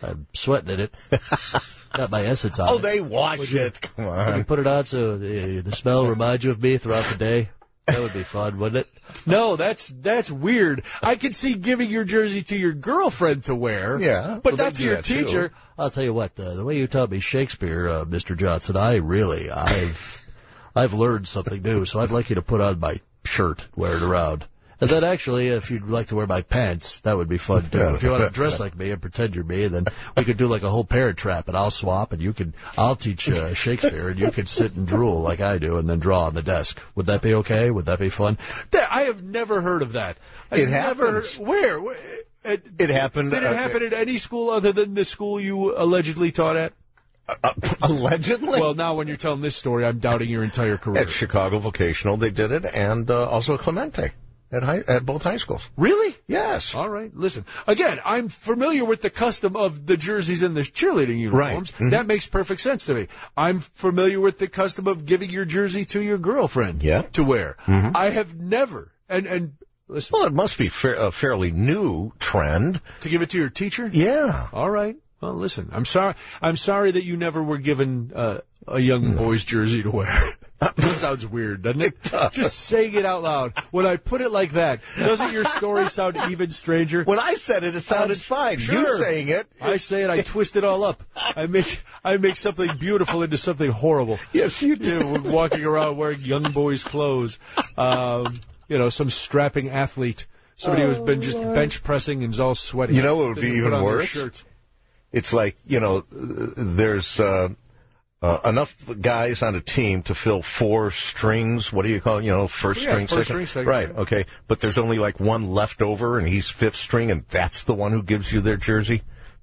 I'm sweating in it. Got my essence on Oh, it. they wash Would you- it. Come Would you on. put it on so the, the smell reminds you of me throughout the day? That would be fun, wouldn't it? No, that's that's weird. I could see giving your jersey to your girlfriend to wear. Yeah, but well, they not to do your that, too. teacher. I'll tell you what, uh, the way you taught me Shakespeare, uh, Mister Johnson, I really, I've, I've learned something new, so I'd like you to put on my shirt, wear it around. And then actually, if you'd like to wear my pants, that would be fun too. If you want to dress like me and pretend you're me, and then we could do like a whole parent trap, and I'll swap, and you can, I'll teach uh, Shakespeare, and you can sit and drool like I do, and then draw on the desk. Would that be okay? Would that be fun? That, I have never heard of that. I've It never happens. Heard, where? Where- It, It happened. did it uh, happen at any school other than the school you allegedly taught at? uh, allegedly? Well, now when you're telling this story, I'm doubting your entire career. At Chicago Vocational, they did it, and uh, also Clemente at high, at both high schools. Really? Yes. All right. Listen, again, I'm familiar with the custom of the jerseys and the cheerleading uniforms. Right. Mhm. That makes perfect sense to me. I'm familiar with the custom of giving your jersey to your girlfriend Yeah. to wear. Mhm. I have never, and, and listen, Well, it must be fa- a fairly new trend. to give it to your teacher? Yeah. All right. Well, listen, I'm sorry. I'm sorry that you never were given uh, a young boy's jersey to wear. This sounds weird, doesn't it? It does. Just saying it out loud. When I put it like that, doesn't your story sound even stranger? When I said it, it sounded fine. Sure. You saying it. I say it, I twist it all up. I make I make something beautiful into something horrible. Yes, you do. You know, walking around wearing young boys' clothes. Um, you know, some strapping athlete. Somebody who's been just bench pressing and is all sweaty. You know what would They be put even on their worse? shirt. It's like, you know, uh, there's uh, uh, enough guys on a team to fill four strings. What do you call it? You know, first Yeah, string, first second. string, second right, string. okay. But there's only like one left over, and he's fifth string, and that's the one who gives you their jersey.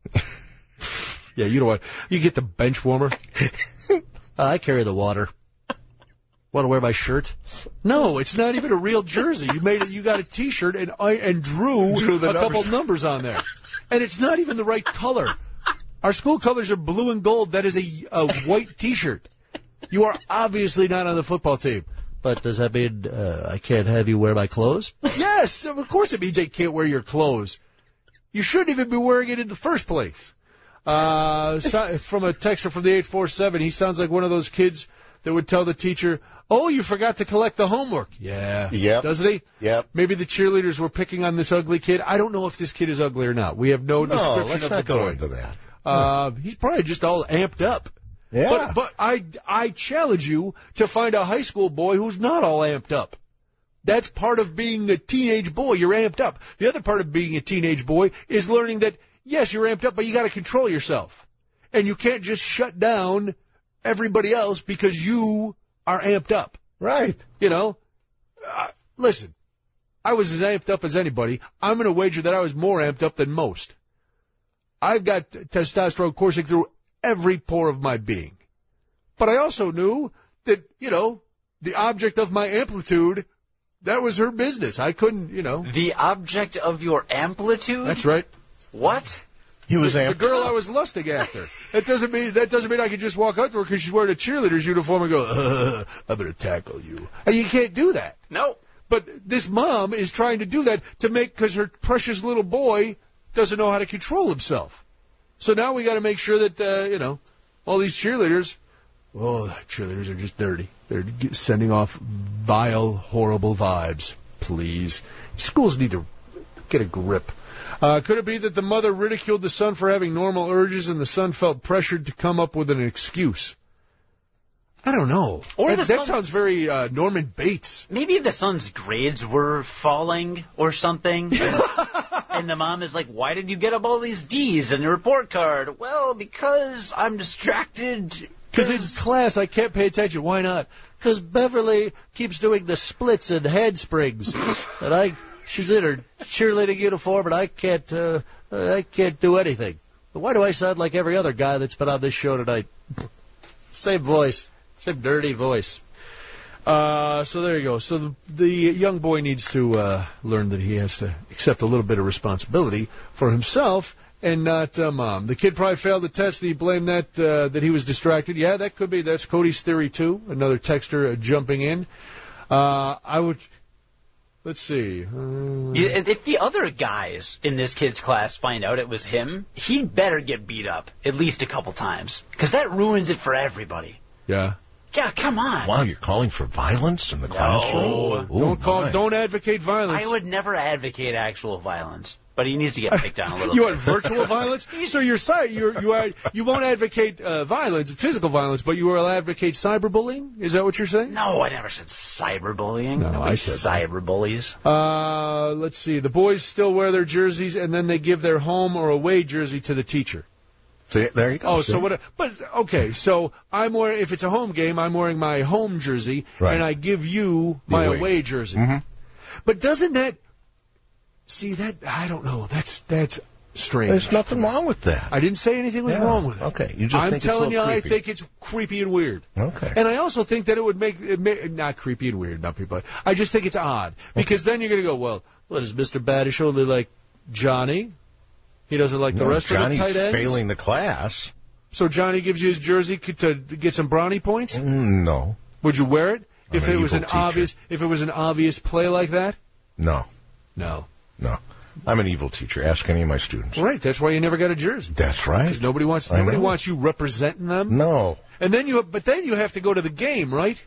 Yeah, you know what? You get the bench warmer. Uh, I carry the water. Want to wear my shirt? No, it's not even a real jersey. You made it. You got a T-shirt and I and drew, Drew the a couple numbers. numbers on there, and it's not even the right color. Our school colors are blue and gold. That is a, a white T-shirt. You are obviously not on the football team. But does that mean uh, I can't have you wear my clothes? Yes, of course it means they can't wear your clothes. You shouldn't even be wearing it in the first place. Uh, so, from a texter from the eight four seven, he sounds like one of those kids that would tell the teacher, "Oh, you forgot to collect the homework." Yeah. Yep. Doesn't he? Yep. Maybe the cheerleaders were picking on this ugly kid. I don't know if this kid is ugly or not. We have no, No, description let's of not the go boy. into that. Uh, he's probably just all amped up. Yeah. But but I I challenge you to find a high school boy who's not all amped up. That's part of being a teenage boy. You're amped up. The other part of being a teenage boy is learning that yes, you're amped up, but you got to control yourself, and you can't just shut down everybody else because you are amped up. Right. You know, uh, listen, I was as amped up as anybody. I'm going to wager that I was more amped up than most. I've got testosterone coursing through every pore of my being. But I also knew that, you know, the object of my amplitude, that was her business. I couldn't, you know. The object of your amplitude? That's right. What? He was The, the amped girl up. I was lusting after. That doesn't mean that doesn't mean I can just walk up to her because she's wearing a cheerleader's uniform and go, uh, I'm going to tackle you. And you can't do that. No. But this mom is trying to do that to make, because her precious little boy doesn't know how to control himself. So now we got to make sure that, uh, you know, all these cheerleaders, oh, cheerleaders are just dirty. They're g- sending off vile, horrible vibes. Please. Schools need to get a grip. Uh, could it be that the mother ridiculed the son for having normal urges and the son felt pressured to come up with an excuse? I don't know. Or that the that son- sounds very uh, Norman Bates. Maybe the son's grades were falling or something. And the mom is like, why did you get up all these D's in your report card? Well, because I'm distracted. Because in class I can't pay attention. Why not? Because Beverly keeps doing the splits and handsprings, and I, she's in her cheerleading uniform, and I can't, uh, I can't do anything. But why do I sound like every other guy that's been on this show tonight? Same voice, same dirty voice. Uh, so there you go. So the, the young boy needs to uh, learn that he has to accept a little bit of responsibility for himself and not uh, mom. The kid probably failed the test, and he blamed that uh, that he was distracted. Yeah, that could be. That's Cody's theory too. Another texter uh, jumping in. Uh, I would. let's see. Uh, Yeah, If the other guys in this kid's class find out it was him, he'd better get beat up at least a couple times, because that ruins it for everybody. Yeah. Yeah, come on. Wow, you're calling for violence in the classroom? No. Ooh, Don't call. my. Don't advocate violence. I would never advocate actual violence, but he needs to get picked down a little You bit. want virtual violence? So you're sorry. You're you are you won't advocate uh, violence, physical violence, but you will advocate cyberbullying. Is that what you're saying? No, I never said cyberbullying. No, Nobody I said cyberbullies. Uh, let's see. The boys still wear their jerseys, and then they give their home or away jersey to the teacher. See, there you go. Oh, See? so what? But okay, so I'm wearing. If it's a home game, I'm wearing my home jersey, Right. and I give you my away. away jersey. Mm-hmm. But doesn't that? See that? I don't know. That's that's strange. There's nothing wrong with that. I didn't say anything was Yeah. wrong with it. Okay, you just I'm think it's a telling you, little I creepy. think it's creepy and weird. Okay. And I also think that it would make it may, not creepy and weird, not people. I just think it's odd because then you're going to go, well, what is Mister Badish only like Johnny? He doesn't like the No, rest Johnny's of the tight ends. failing the class. So Johnny gives you his jersey c- to get some brownie points. Mm, no, Would you wear it I'm if an it was an evil teacher. obvious if it was an obvious play like that? no, No. no. I'm an evil teacher. Ask any of my students. Right. That's why you never got a jersey. That's right. Because nobody wants I nobody know. wants you representing them. No. And then you, but then you have to go to the game, right?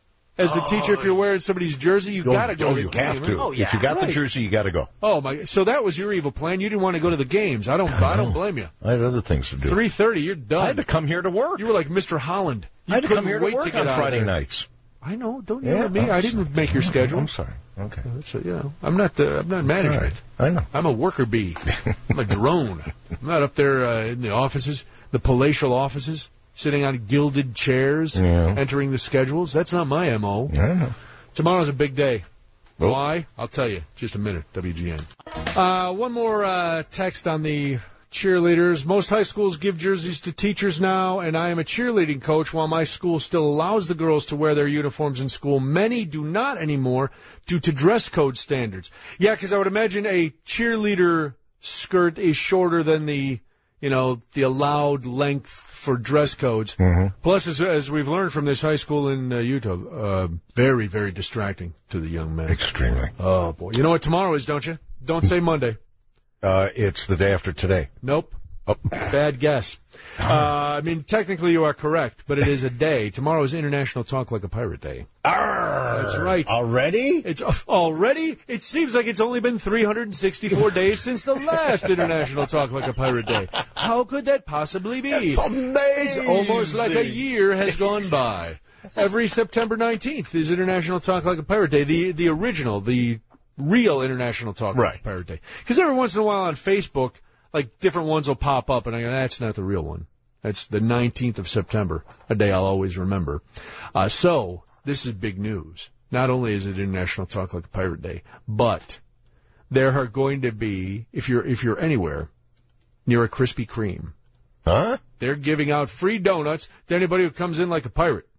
As the teacher, if you're wearing somebody's jersey, you Oh, got to go oh, to the you game. have to. Oh, If you yeah. got the Right. jersey, you got to go. Oh my! So that was your evil plan. You didn't want to go to the games. I don't. I, don't blame you. I had other things to do. Three thirty, you're done. I had to come here to work. You were like Mister Holland. You I had to couldn't come here to wait work to get on out of Friday there. nights. I know. Don't Yeah, yell at me. I'm I didn't sorry. make your schedule. I'm sorry. Okay. That's a, you know, I'm not. Uh, I'm not All management. right. I know. I'm a worker bee. I'm a drone. I'm not up there uh, in the offices, the palatial offices, sitting on gilded chairs, Yeah. entering the schedules. That's not my M O. I know. Tomorrow's a big day. Oh. Why? I'll tell you. Just a minute. W G N. Uh, one more uh, text on the cheerleaders. Most high schools give jerseys to teachers now, and I am a cheerleading coach. While my school still allows the girls to wear their uniforms in school, many do not anymore due to dress code standards. Yeah, because I would imagine a cheerleader skirt is shorter than the, you know, the allowed length for dress codes. Mm-hmm. Plus, as, as we've learned from this high school in uh, Utah, uh, very, very distracting to the young men. Extremely. Oh, boy. You know what tomorrow is, don't you? Don't say Monday. Uh, it's the day after today. Nope. Oh. Bad guess. Uh, I mean, technically you are correct, but it is a day. Tomorrow is International Talk Like a Pirate Day. Arr, That's right. Already? It's already? It seems like it's only been three hundred sixty-four days since the last International Talk Like a Pirate Day. How could that possibly be? It's amazing. It's almost like a year has gone by. Every September nineteenth is International Talk Like a Pirate Day, the the original, the real International Talk Like Right. a Pirate Day. Because every once in a while on Facebook, like different ones will pop up, and I go, that's not the real one. That's the nineteenth of September, a day I'll always remember. Uh, so, this is big news. Not only is it International Talk Like a Pirate Day, but there are going to be, if you're if you're anywhere near a Krispy Kreme, Huh? they're giving out free donuts to anybody who comes in like a pirate.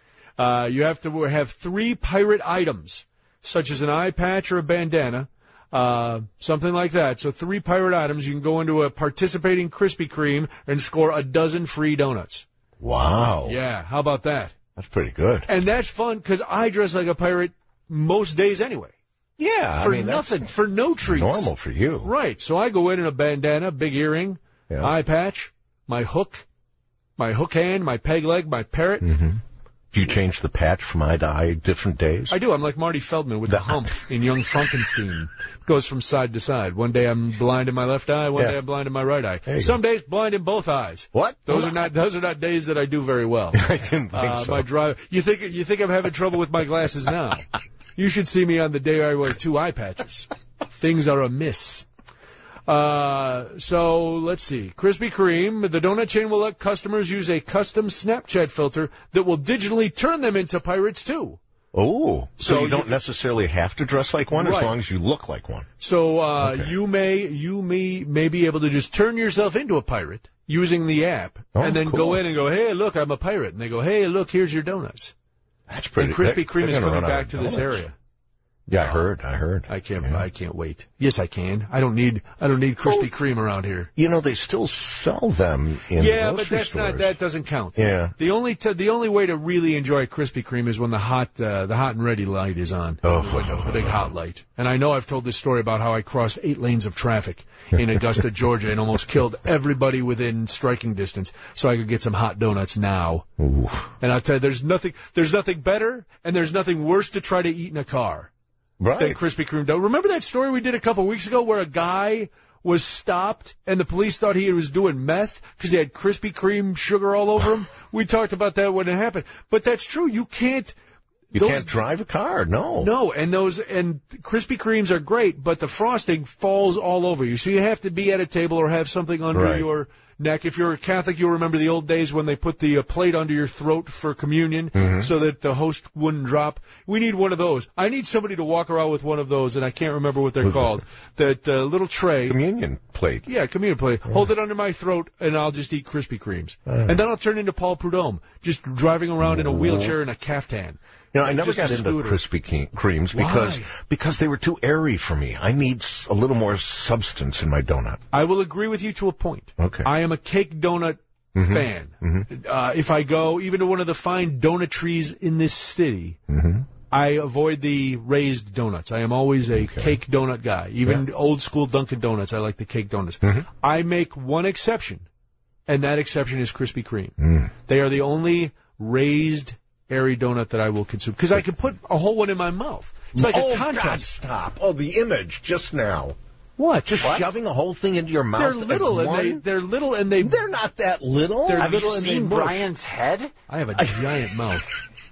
Uh, you have to have three pirate items, such as an eye patch or a bandana, uh, something like that. So three pirate items. You can go into a participating Krispy Kreme and score a dozen free donuts. Wow. Yeah, how about that? That's pretty good. And that's fun because I dress like a pirate most days anyway. Yeah. For I mean, that's nothing, for no treats. normal for you. Right. So I go in in a bandana, big earring, Yeah. eye patch, my hook, my hook hand, my peg leg, my parrot. Mm-hmm. Do you change the patch from eye to eye different days? I do. I'm like Marty Feldman with the hump in Young Frankenstein. Goes from side to side. One day I'm blind in my left eye. One Yeah. day I'm blind in my right eye. There you Some days blind in both eyes. What? Those are not. Those are not days that I do very well. I didn't think Uh, so. my drive. You think? You think I'm having trouble with my glasses now? You should see me on the day I wear two eye patches. Things are amiss. Uh, so let's see. Krispy Kreme, the donut chain will let customers use a custom Snapchat filter that will digitally turn them into pirates too. Oh, so, So you don't you- necessarily have to dress like one Right. as long as you look like one. So uh, Okay. you may you may may be able to just turn yourself into a pirate using the app, Oh, and then cool. go in and go, hey, look, I'm a pirate, and they go, hey, look, here's your donuts. That's pretty. And Krispy they're- Kreme they're is gonna coming run out back of to this donuts. area. Yeah, I heard. I heard. I can't. Yeah. I can't wait. Yes, I can. I don't need. I don't need Krispy Kreme around here. You know, they still sell them in yeah, grocery but that's stores. not. That doesn't count. Yeah. The only t- the only way to really enjoy Krispy Kreme is when the hot uh, the hot and ready light is on. Oh. The window, the big hot light. And I know I've told this story about how I crossed eight lanes of traffic in Augusta, Georgia, and almost killed everybody within striking distance, so I could get some hot donuts now. Ooh. And I'll tell you, there's nothing. There's nothing better, and there's nothing worse to try to eat in a car. Right. Than Krispy Kreme dough. Remember that story we did a couple of weeks ago where a guy was stopped and the police thought he was doing meth because he had Krispy Kreme sugar all over him? We talked about that when it happened. But that's true. You can't. You those, can't drive a car. No. No, and those and Krispy Kremes are great, but the frosting falls all over you. So you have to be at a table or have something under Right. your neck. If you're a Catholic, you'll remember the old days when they put the uh, plate under your throat for communion Mm-hmm. so that the host wouldn't drop. We need one of those. I need somebody to walk around with one of those, and I can't remember what they're What's called. That uh, little tray. Communion plate. Yeah, communion plate. Hold it under my throat, and I'll just eat Krispy Kremes. Uh. And then I'll turn into Paul Prudhomme, just driving around in a wheelchair and a caftan. You know, I never Just a got into scooter. Krispy Ke- Kremes because Why? because they were too airy for me. I need s- a little more substance in my donut. I will agree with you to a point. Okay. I am a cake donut Mhm. fan. Mhm. Uh, if I go even to one of the fine donutries in this city, Mm-hmm. I avoid the raised donuts. I am always a Okay. cake donut guy. Even old school Dunkin' Donuts, I like the cake donuts. Mhm. I make one exception, and that exception is Krispy Kreme. Mm. They are the only raised airy donut that I will consume because I can put a whole one in my mouth. It's like oh, a contrast. God, stop. Oh, the image just now. What? Just What? shoving a whole thing into your mouth. They're little at and they one? they're little and they They're not that little. They're Have little you and seen they mush. Brian's head? I have a giant mouth,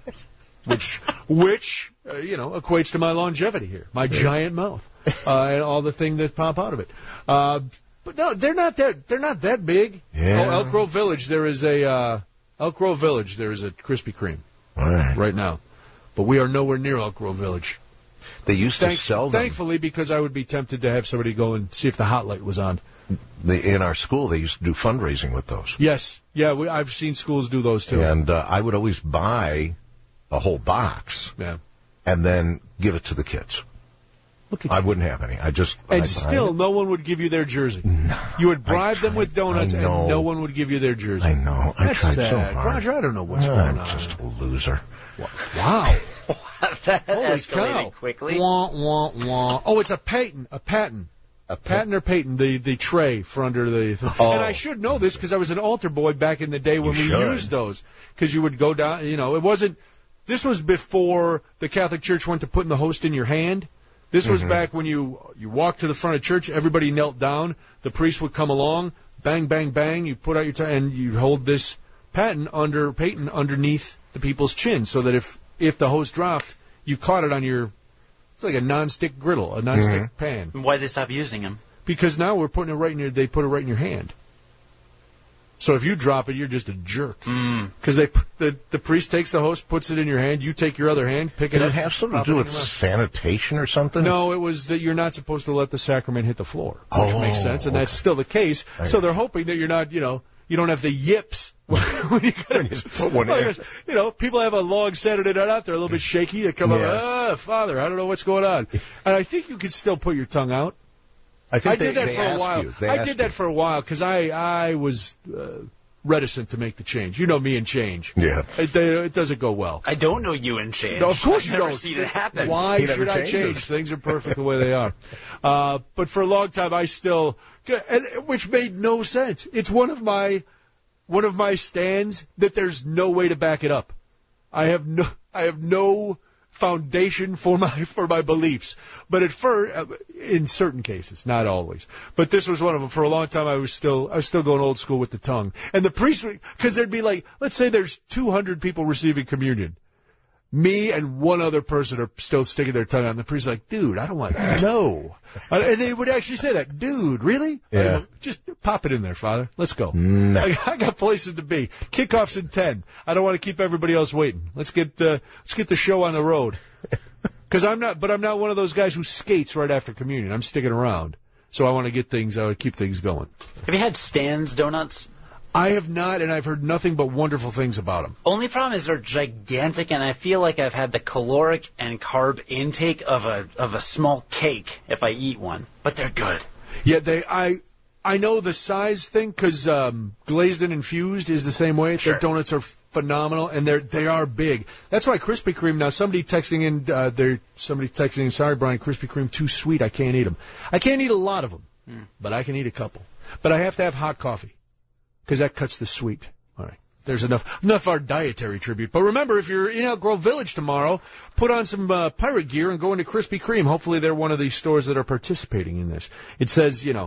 which which uh, you know equates to my longevity here. My giant mouth uh, and all the things that pop out of it. Uh, but no, they're not that they're not that big. Yeah. Oh, Elk Grove Village, there is a uh, Elk Grove Village. There is a Krispy Kreme All right. right now, but we are nowhere near Elk Grove Village. They used to Thank, sell them. thankfully, because I would be tempted to have somebody go and see if the hot light was on. They, in our school, they used to do fundraising with those. Yes, yeah, we, I've seen schools do those too. And uh, I would always buy a whole box Yeah. and then give it to the kids. Look at I you. wouldn't have any. I just And I'd still, buy no one would give you their jersey. No, You would bribe I them with tried. donuts, I and know. no one would give you their jersey. it. I know. I That's tried sad. so hard. Roger, I don't know what's I'm going on. just a loser. Wow. That Holy escalated cow. quickly. Wah, wah, wah. Oh, it's a Peyton. A Patton. A Patton or Peyton, the, the tray for under the... Th- Oh. And I should know this because I was an altar boy back in the day when You we should. used those. Because you would go down, you know, it wasn't... This was before the Catholic Church went to putting the host in your hand. This was Mhm. back when you you walked to the front of church, everybody knelt down, the priest would come along, bang, bang, bang, you put out your tongue, and you hold this Patton under Peyton underneath the people's chin, so that if if the host dropped, you caught it on your. It's like a non-stick griddle, a non-stick Mhm. pan. Why'd they stop using him? Because now we're putting it right in your. They put it right in your hand. So if you drop it, you're just a jerk. Mm. Because they the the priest takes the host, puts it in your hand, you take your other hand, pick Did it it up. have something pop to do it in with your mouth. sanitation or something? No, it was that you're not supposed to let the sacrament hit the floor, which Oh, makes sense, and that's okay. still the case. I So got they're hoping that you're not, you know, you don't have the yips when you, When you just put one Well, in. because, you know, people have a long Saturday night out there, a little bit shaky. They come Yeah. up, ah, Father, I don't know what's going on, and I think you can still put your tongue out. I think I they, did that they for a asked while. You. They I asked did that you. for a while because I I was uh, reticent to make the change. You know me and change. Yeah. It, they, it doesn't go well. I don't know you and change. No, of course I've you never don't. seen it happen. Why He never should I changes. change? Things are perfect the way they are. Uh, but for a long time, I still, and, which made no sense. It's one of my, one of my stands that there's no way to back it up. I have no, I have no foundation for my for my beliefs. But at first, in certain cases, not always. But this was one of them. For a long time, I was still I was still going old school with the tongue. And the priest, because there'd be like, let's say there's two hundred people receiving communion. Me and one other person are still sticking their tongue out, and the priest's like, dude, I don't want to know. And they would actually say that, dude, really? Yeah. I go, just pop it in there, Father. Let's go. No. I, I got places to be. Kickoff's in ten. I don't want to keep everybody else waiting. Let's get uh, let's get the show on the road. Because I'm not, but I'm not one of those guys who skates right after communion. I'm sticking around, so I want to get things. I want to keep things going. Have you had Stan's Donuts? I have not, and I've heard nothing but wonderful things about them. Only problem is they're gigantic, and I feel like I've had the caloric and carb intake of a of a small cake if I eat one. But they're good. Yeah, they. I I know the size thing because um, glazed and infused is the same way. Sure. Their donuts are phenomenal, and they're they are big. That's why Krispy Kreme. Now, somebody texting in, uh, they're somebody texting in. Sorry, Brian, Krispy Kreme too sweet. I can't eat them. I can't eat a lot of them, mm. but I can eat a couple. But I have to have hot coffee because that cuts the sweet. All right. There's enough enough our dietary tribute. But remember, if you're in Elk Grove Village tomorrow, put on some uh, pirate gear and go into Krispy Kreme. Hopefully they're one of these stores that are participating in this. It says, you know,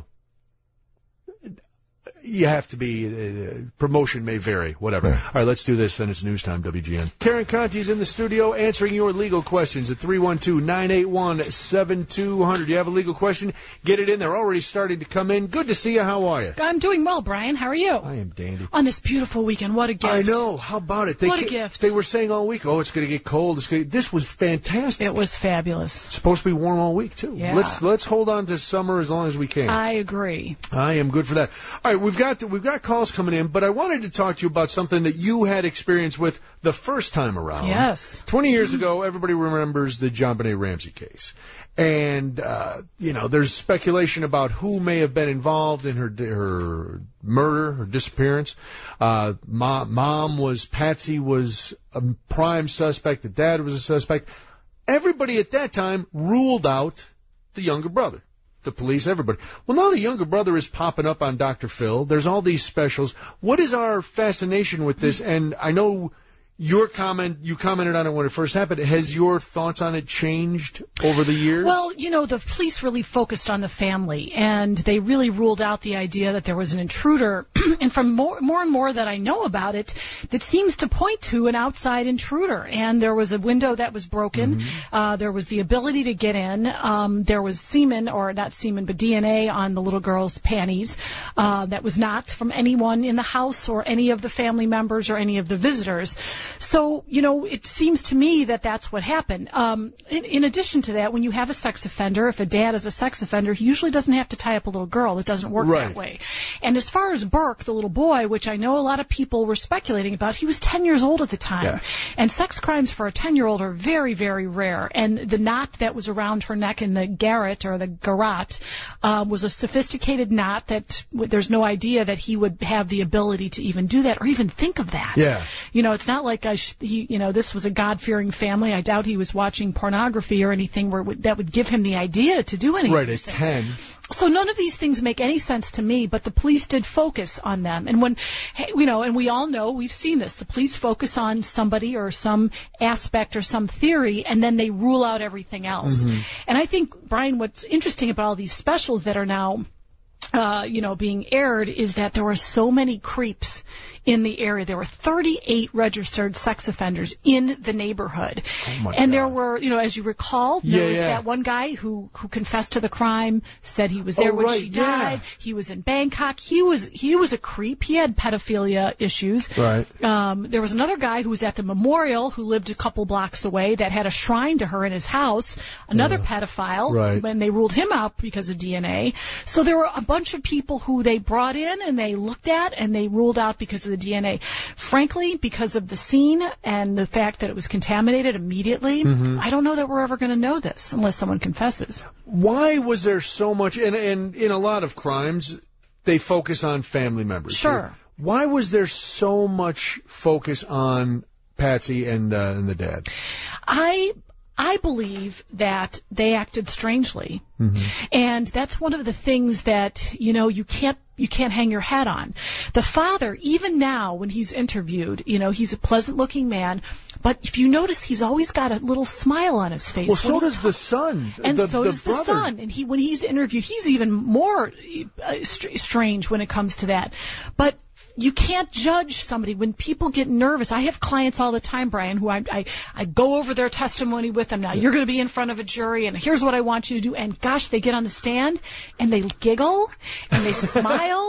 you have to be, uh, promotion may vary, whatever. All right, let's do this, and it's news time, W G N. Karen Conti's in the studio answering your legal questions at three one two, nine eight one, seven two zero zero. You have a legal question? Get it in. They're already starting to come in. Good to see you. How are you? I'm doing well, Brian. How are you? I am dandy. On this beautiful weekend. What a gift. I know. How about it? They what a ca- gift. They were saying all week, oh, it's going to get cold. It's gonna... This was fantastic. It was fabulous. It's supposed to be warm all week, too. Yeah. Let's let's hold on to summer as long as we can. I agree. I am good for that. All right, we've got we've got calls coming in, but I wanted to talk to you about something that you had experience with the first time around. Yes. Twenty years ago, everybody remembers the JonBenet Ramsey case. And, uh, you know, there's speculation about who may have been involved in her her murder, her disappearance. Uh, mom, mom was, Patsy was a prime suspect. The dad was a suspect. Everybody at that time ruled out the younger brother. The police, everybody. Well, now the younger brother is popping up on Doctor Phil. There's all these specials. What is our fascination with this? And I know your comment, you commented on it when it first happened. Has your thoughts on it changed over the years? Well, you know, the police really focused on the family, and they really ruled out the idea that there was an intruder. And from more, more and more that I know about it, that seems to point to an outside intruder. And there was a window that was broken. Mm-hmm. Uh, there was the ability to get in. Um, there was semen, or not semen, but D N A on the little girl's panties. Uh, that was not from anyone in the house or any of the family members or any of the visitors. So, you know, it seems to me that that's what happened. Um, in, in addition to that, when you have a sex offender, if a dad is a sex offender, he usually doesn't have to tie up a little girl. It doesn't work right. that way. And as far as Burke, the little boy, which I know a lot of people were speculating about, he was ten years old at the time. Yeah. And sex crimes for a ten-year-old are very, very rare. And the knot that was around her neck in the garrote, or the garrote, uh, was a sophisticated knot that w- there's no idea that he would have the ability to even do that or even think of that. Yeah. You know, it's not like I sh- he, you know, this was a God-fearing family. I doubt he was watching pornography or anything where w- that would give him the idea to do anything. Right, at ten. So none of these things make any sense to me, but the police did focus on them. And when, you know, and we all know, we've seen this, the police focus on somebody or some aspect or some theory, and then they rule out everything else. Mm-hmm. And I think, Brian, what's interesting about all these specials that are now, uh, you know, being aired is that there were so many creeps in the area. There were thirty-eight registered sex offenders in the neighborhood. Oh my and God. There were, you know, as you recall, there yeah, was yeah. that one guy who, who confessed to the crime, said he was there oh, when right, she died. Yeah. He was in Bangkok. He was he was a creep. He had pedophilia issues. Right. Um, there was another guy who was at the memorial who lived a couple blocks away that had a shrine to her in his house. Another yeah. pedophile. Right. When they ruled him out because of D N A. So there were a bunch of people who they brought in and they looked at and they ruled out because of the D N A. Frankly, because of the scene and the fact that it was contaminated immediately, mm-hmm. I don't know that we're ever going to know this unless someone confesses. Why was there so much, and, and in a lot of crimes, they focus on family members. Sure. Why was there so much focus on Patsy and, uh, and the dad? I... I believe that they acted strangely. Mm-hmm. And that's one of the things that, you know, you can't you can't hang your hat on. The father, even now when he's interviewed, you know, he's a pleasant-looking man, but if you notice, he's always got a little smile on his face. Well, so does the son. And the, so the does brother. the son. And he, when he's interviewed, he's even more uh, st- strange when it comes to that. But you can't judge somebody when people get nervous. I have clients all the time, Brian, who I I, I go over their testimony with them. Now, you're going to be in front of a jury, and here's what I want you to do. And, gosh, they get on the stand, and they giggle, and they smile,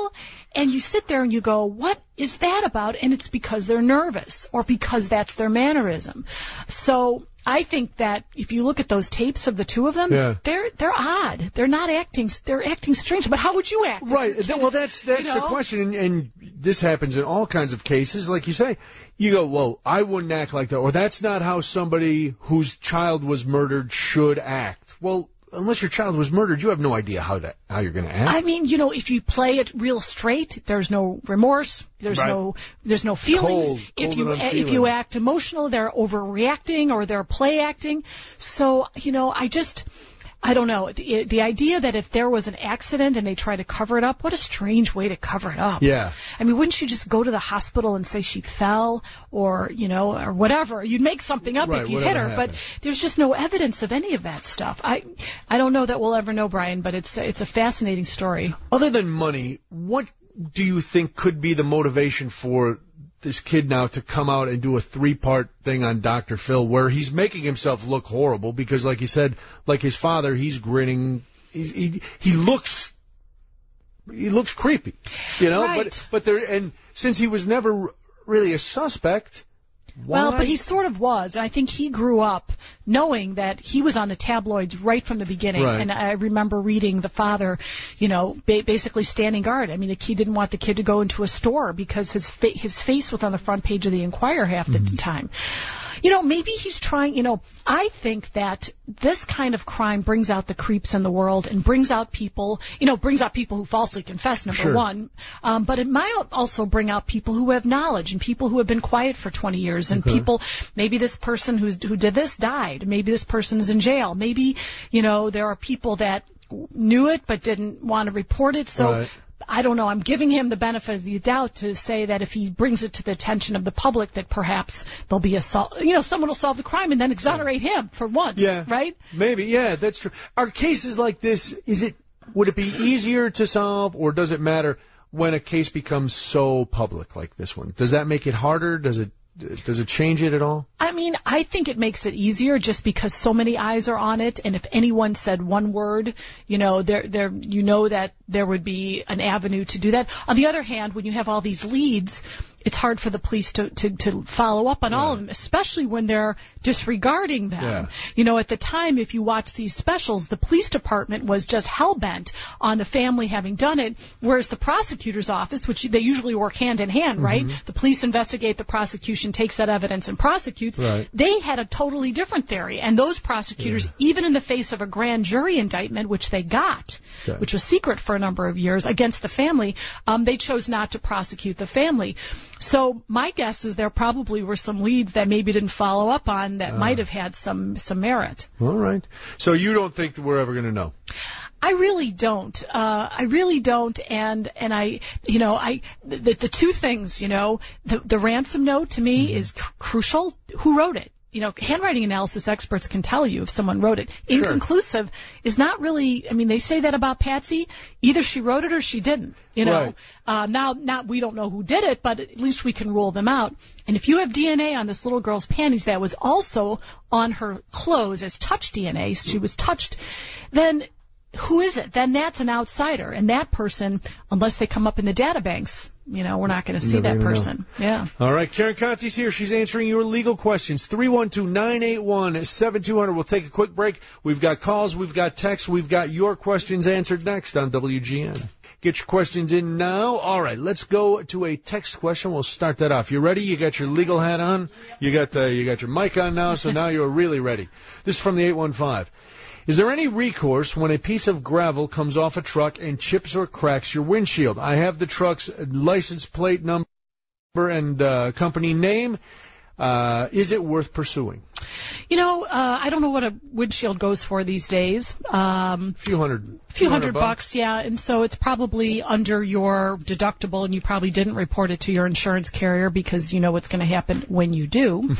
And you sit there and you go, what is that about? And it's because they're nervous or because that's their mannerism. So I think that if you look at those tapes of the two of them, yeah. they're they're odd. They're not acting. They're acting strange. But how would you act? Right. Well, that's that's you know? the question, and, and this happens in all kinds of cases. Like you say, you go, well, I wouldn't act like that, or that's not how somebody whose child was murdered should act. Well, unless your child was murdered, you have no idea how to how you're going to act. I mean, you know, if you play it real straight, there's no remorse, there's right. no there's no feelings. Cold, if cold you if you act emotional, they're overreacting or they're play acting. So, you know, I just I don't know. The, the idea that if there was an accident and they try to cover it up, what a strange way to cover it up. Yeah. I mean, wouldn't you just go to the hospital and say she fell or, you know, or whatever? You'd make something up right, if you hit her, happened. but there's just no evidence of any of that stuff. I I don't know that we'll ever know, Brian, but it's it's a fascinating story. Other than money, what do you think could be the motivation for this kid now to come out and do a three-part thing on Doctor Phil where he's making himself look horrible because, like you said, like his father, he's grinning. He's, he he looks he looks creepy, you know. Right. But but there and since he was never really a suspect. Why? Well, but he sort of was. I think he grew up knowing that he was on the tabloids right from the beginning. Right. And I remember reading the father, you know, ba- basically standing guard. I mean, the kid didn't want the kid to go into a store because his fa- his face was on the front page of the Enquirer half the mm-hmm. time. You know, maybe he's trying, you know, I think that this kind of crime brings out the creeps in the world and brings out people, you know, brings out people who falsely confess, number sure. one. Um, but it might also bring out people who have knowledge and people who have been quiet for twenty years and okay. people, maybe this person who's, who did this died. Maybe this person's in jail. Maybe, you know, there are people that knew it but didn't want to report it. So. Right. I don't know. I'm giving him the benefit of the doubt to say that if he brings it to the attention of the public, that perhaps there'll be a, sol- you know, someone will solve the crime and then exonerate yeah. him for once. Yeah. Right? Maybe. Yeah, that's true. Are cases like this, is it, would it be easier to solve or does it matter when a case becomes so public like this one? Does that make it harder? Does it, does it change it at all? I mean, I think it makes it easier just because so many eyes are on it, and if anyone said one word, you know, there, there, you know that there would be an avenue to do that. On the other hand, when you have all these leads, it's hard for the police to, to, to follow up on yeah. all of them, especially when they're disregarding them. Yeah. You know, at the time, if you watch these specials, the police department was just hell-bent on the family having done it, whereas the prosecutor's office, which they usually work hand in hand, mm-hmm. right? The police investigate, the prosecution takes that evidence and prosecutes. Right. They had a totally different theory, and those prosecutors, yeah. even in the face of a grand jury indictment, which they got, okay. which was secret for a number of years, against the family, um, they chose not to prosecute the family. So my guess is there probably were some leads that maybe didn't follow up on that uh. might have had some, some merit. All right. So you don't think that we're ever going to know? I really don't. Uh, I really don't. And, and I, you know, I, the, the two things, you know, the, the ransom note to me mm-hmm. is cr- crucial. Who wrote it? You know, handwriting analysis experts can tell you if someone wrote it. Sure. Inconclusive is not really, I mean, they say that about Patsy. Either she wrote it or she didn't, you know. Right. Uh, now, not, we don't know who did it, but at least we can rule them out. And if you have D N A on this little girl's panties that was also on her clothes as touch D N A, she was touched, then who is it? Then that's an outsider. And that person, unless they come up in the data banks, you know, we're not going to see that person. Know. Yeah. All right. Karen Conti's here. She's answering your legal questions. three one two, nine eight one, seven two zero zero. We'll take a quick break. We've got calls. We've got texts. We've got your questions answered next on W G N. Get your questions in now. All right. Let's go to a text question. We'll start that off. You ready? You got your legal hat on? You got, uh, you got your mic on now, so now you're really ready. This is from the eight one five. Is there any recourse when a piece of gravel comes off a truck and chips or cracks your windshield? I have the truck's license plate number and uh, company name. Uh, is it worth pursuing? You know, uh, I don't know what a windshield goes for these days. Um, a few hundred. A few hundred bucks, bucks, yeah. And so it's probably under your deductible, and you probably didn't report it to your insurance carrier because you know what's going to happen when you do.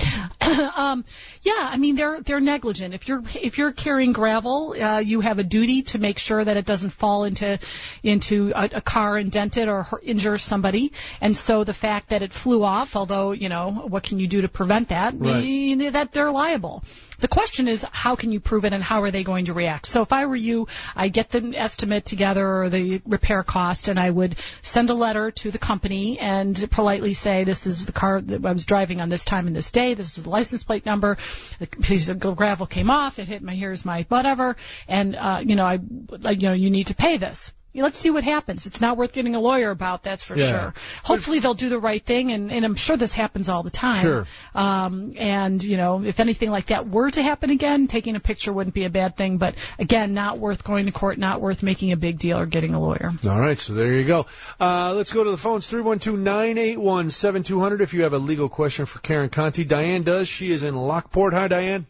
um, yeah, I mean they're they're negligent. If you're if you're carrying gravel, uh, you have a duty to make sure that it doesn't fall into into a, a car and dent it or hurt, injure somebody. And so the fact that it flew off, although you know what can you do to prevent that? Right. I, that there they're liable. The question is, how can you prove it and how are they going to react? So if I were you, I'd get the estimate together or the repair cost, and I would send a letter to the company and politely say, this is the car that I was driving on this time and this day, this is the license plate number, the piece of gravel came off, it hit my, here's my whatever, and, uh, you know, I, you know, you need to pay this. Let's see what happens. It's not worth getting a lawyer about, that's for yeah. sure. Hopefully they'll do the right thing, and, and I'm sure this happens all the time. Sure. Um, and, you know, if anything like that were to happen again, taking a picture wouldn't be a bad thing. But, again, not worth going to court, not worth making a big deal or getting a lawyer. All right, so there you go. Uh, let's go to the phones, three one two, nine eight one, seven two zero zero if you have a legal question for Karen Conti. Diane does. She is in Lockport. Hi, Diane.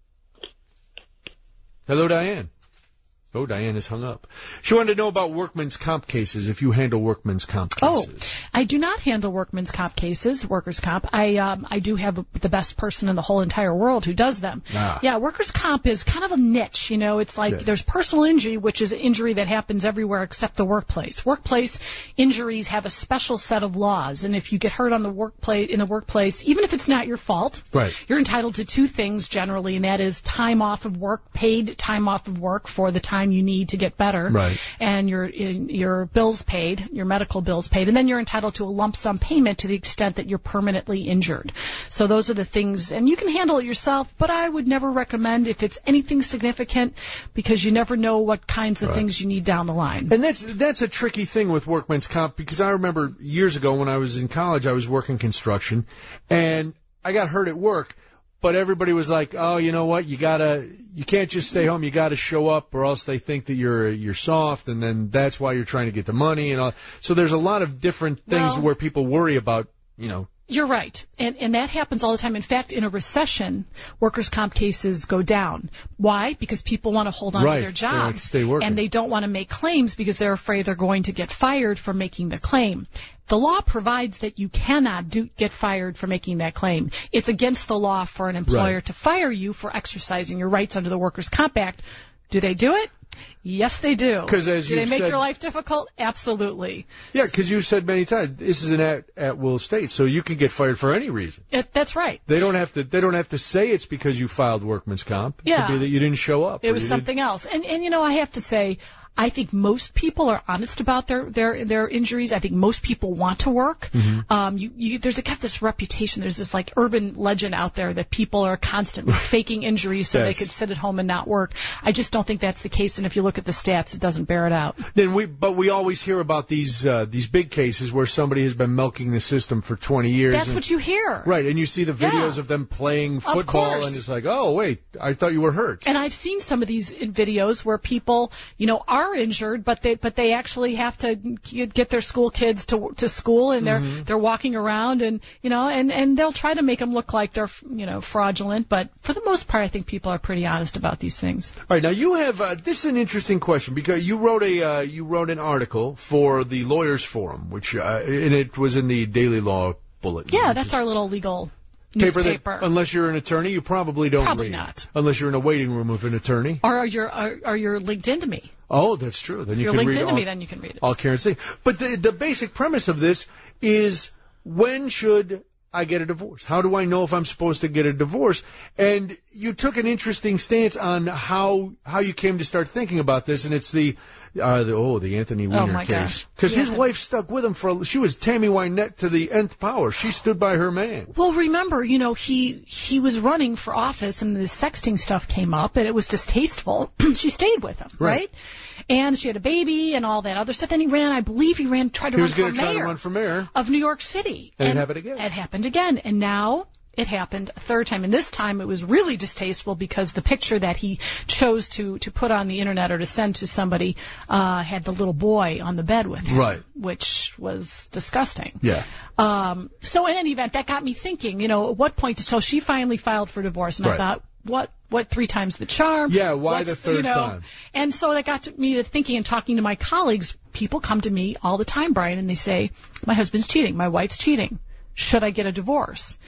Hello, Diane. Oh, Diane is hung up. She wanted to know about workman's comp cases, if you handle workman's comp cases. Oh, I do not handle workman's comp cases, workers' comp. I um, I do have the best person in the whole entire world who does them. Ah. Yeah, workers' comp is kind of a niche, you know. It's like yeah. there's personal injury, which is an injury that happens everywhere except the workplace. Workplace injuries have a special set of laws, and if you get hurt on the workplace in the workplace, even if it's not your fault, right. you're entitled to two things generally, and that is time off of work, paid time off of work for the time you need to get better, right. and your your bills paid, your medical bills paid, and then you're entitled to a lump sum payment to the extent that you're permanently injured. So those are the things, and you can handle it yourself, but I would never recommend if it's anything significant, because you never know what kinds of right. things you need down the line. And that's that's a tricky thing with workman's comp, because I remember years ago when I was in college, I was working construction, and I got hurt at work. But everybody was like, oh, you know what, you gotta, you can't just stay home, you gotta show up, or else they think that you're you're soft, and then that's why you're trying to get the money and all. So there's a lot of different things well, where people worry about, you know. You're right, and and that happens all the time. In fact, in a recession, workers' comp cases go down. Why? Because people want to hold on right. to their jobs, they want to stay working. And they don't want to make claims because they're afraid they're going to get fired for making the claim. The law provides that you cannot do, get fired for making that claim. It's against the law for an employer right. to fire you for exercising your rights under the Workers' Comp Act. Do they do it? Yes, they do. Because as do they make said, your life difficult? Absolutely. Yeah, because you've said many times this is an at, at will state, so you can get fired for any reason. It, that's right. They don't have to. They don't have to say it's because you filed workman's comp. It yeah. could be that you didn't show up. It was something didn't... else. And and you know, I have to say, I think most people are honest about their their their injuries. I think most people want to work. Mm-hmm. Um, you, you, there's a got this reputation. There's this like urban legend out there that people are constantly faking injuries so yes. they could sit at home and not work. I just don't think that's the case. And if you look at the stats, it doesn't bear it out. Then we, but we always hear about these uh, these big cases where somebody has been milking the system for twenty years. That's and, what you hear, right? And you see the videos yeah. of them playing Of football, course. and it's like, oh wait, I thought you were hurt. And I've seen some of these videos where people, you know, are injured, but they but they actually have to get their school kids to to school, and they're mm-hmm. they're walking around, and you know, and and they'll try to make them look like they're you know fraudulent, but for the most part, I think people are pretty honest about these things. All right, now you have uh, this is an interesting question, because you wrote a uh, you wrote an article for the Lawyers Forum, which uh, and it was in the Daily Law Bulletin. Yeah, that's our little legal paper newspaper. That, unless you're an attorney, you probably don't Probably read. not. Unless you're in a waiting room of an attorney. Or are you are, are you linked into me? Oh, that's true. Then if you you're can linked read into all, me, then you can read it. all Karen's thing. But the the basic premise of this is, when should I get a divorce? How do I know if I'm supposed to get a divorce? And you took an interesting stance on how how you came to start thinking about this, and it's the, uh, the oh the Anthony Weiner oh my case, because his yeah. wife stuck with him for she was Tammy Wynette to the nth power. She stood by her man. Well, remember, you know, he he was running for office, and the sexting stuff came up, and it was distasteful. She stayed with him, right? right? And she had a baby and all that other stuff. Then he ran, I believe he ran, tried to he run was for gonna try mayor to run for mayor of New York City. And, and it happened again. It happened again. And now it happened a third time. And this time it was really distasteful, because the picture that he chose to, to put on the internet or to send to somebody uh, had the little boy on the bed with him, right. which was disgusting. Yeah. Um, so in any event, that got me thinking, you know, at what point, so she finally filed for divorce, and right. I thought, what, what, three times the charm? Yeah, why What's, the third you know, time? And so that got to me to thinking and talking to my colleagues. People come to me all the time, Brian, and they say, my husband's cheating, my wife's cheating. Should I get a divorce?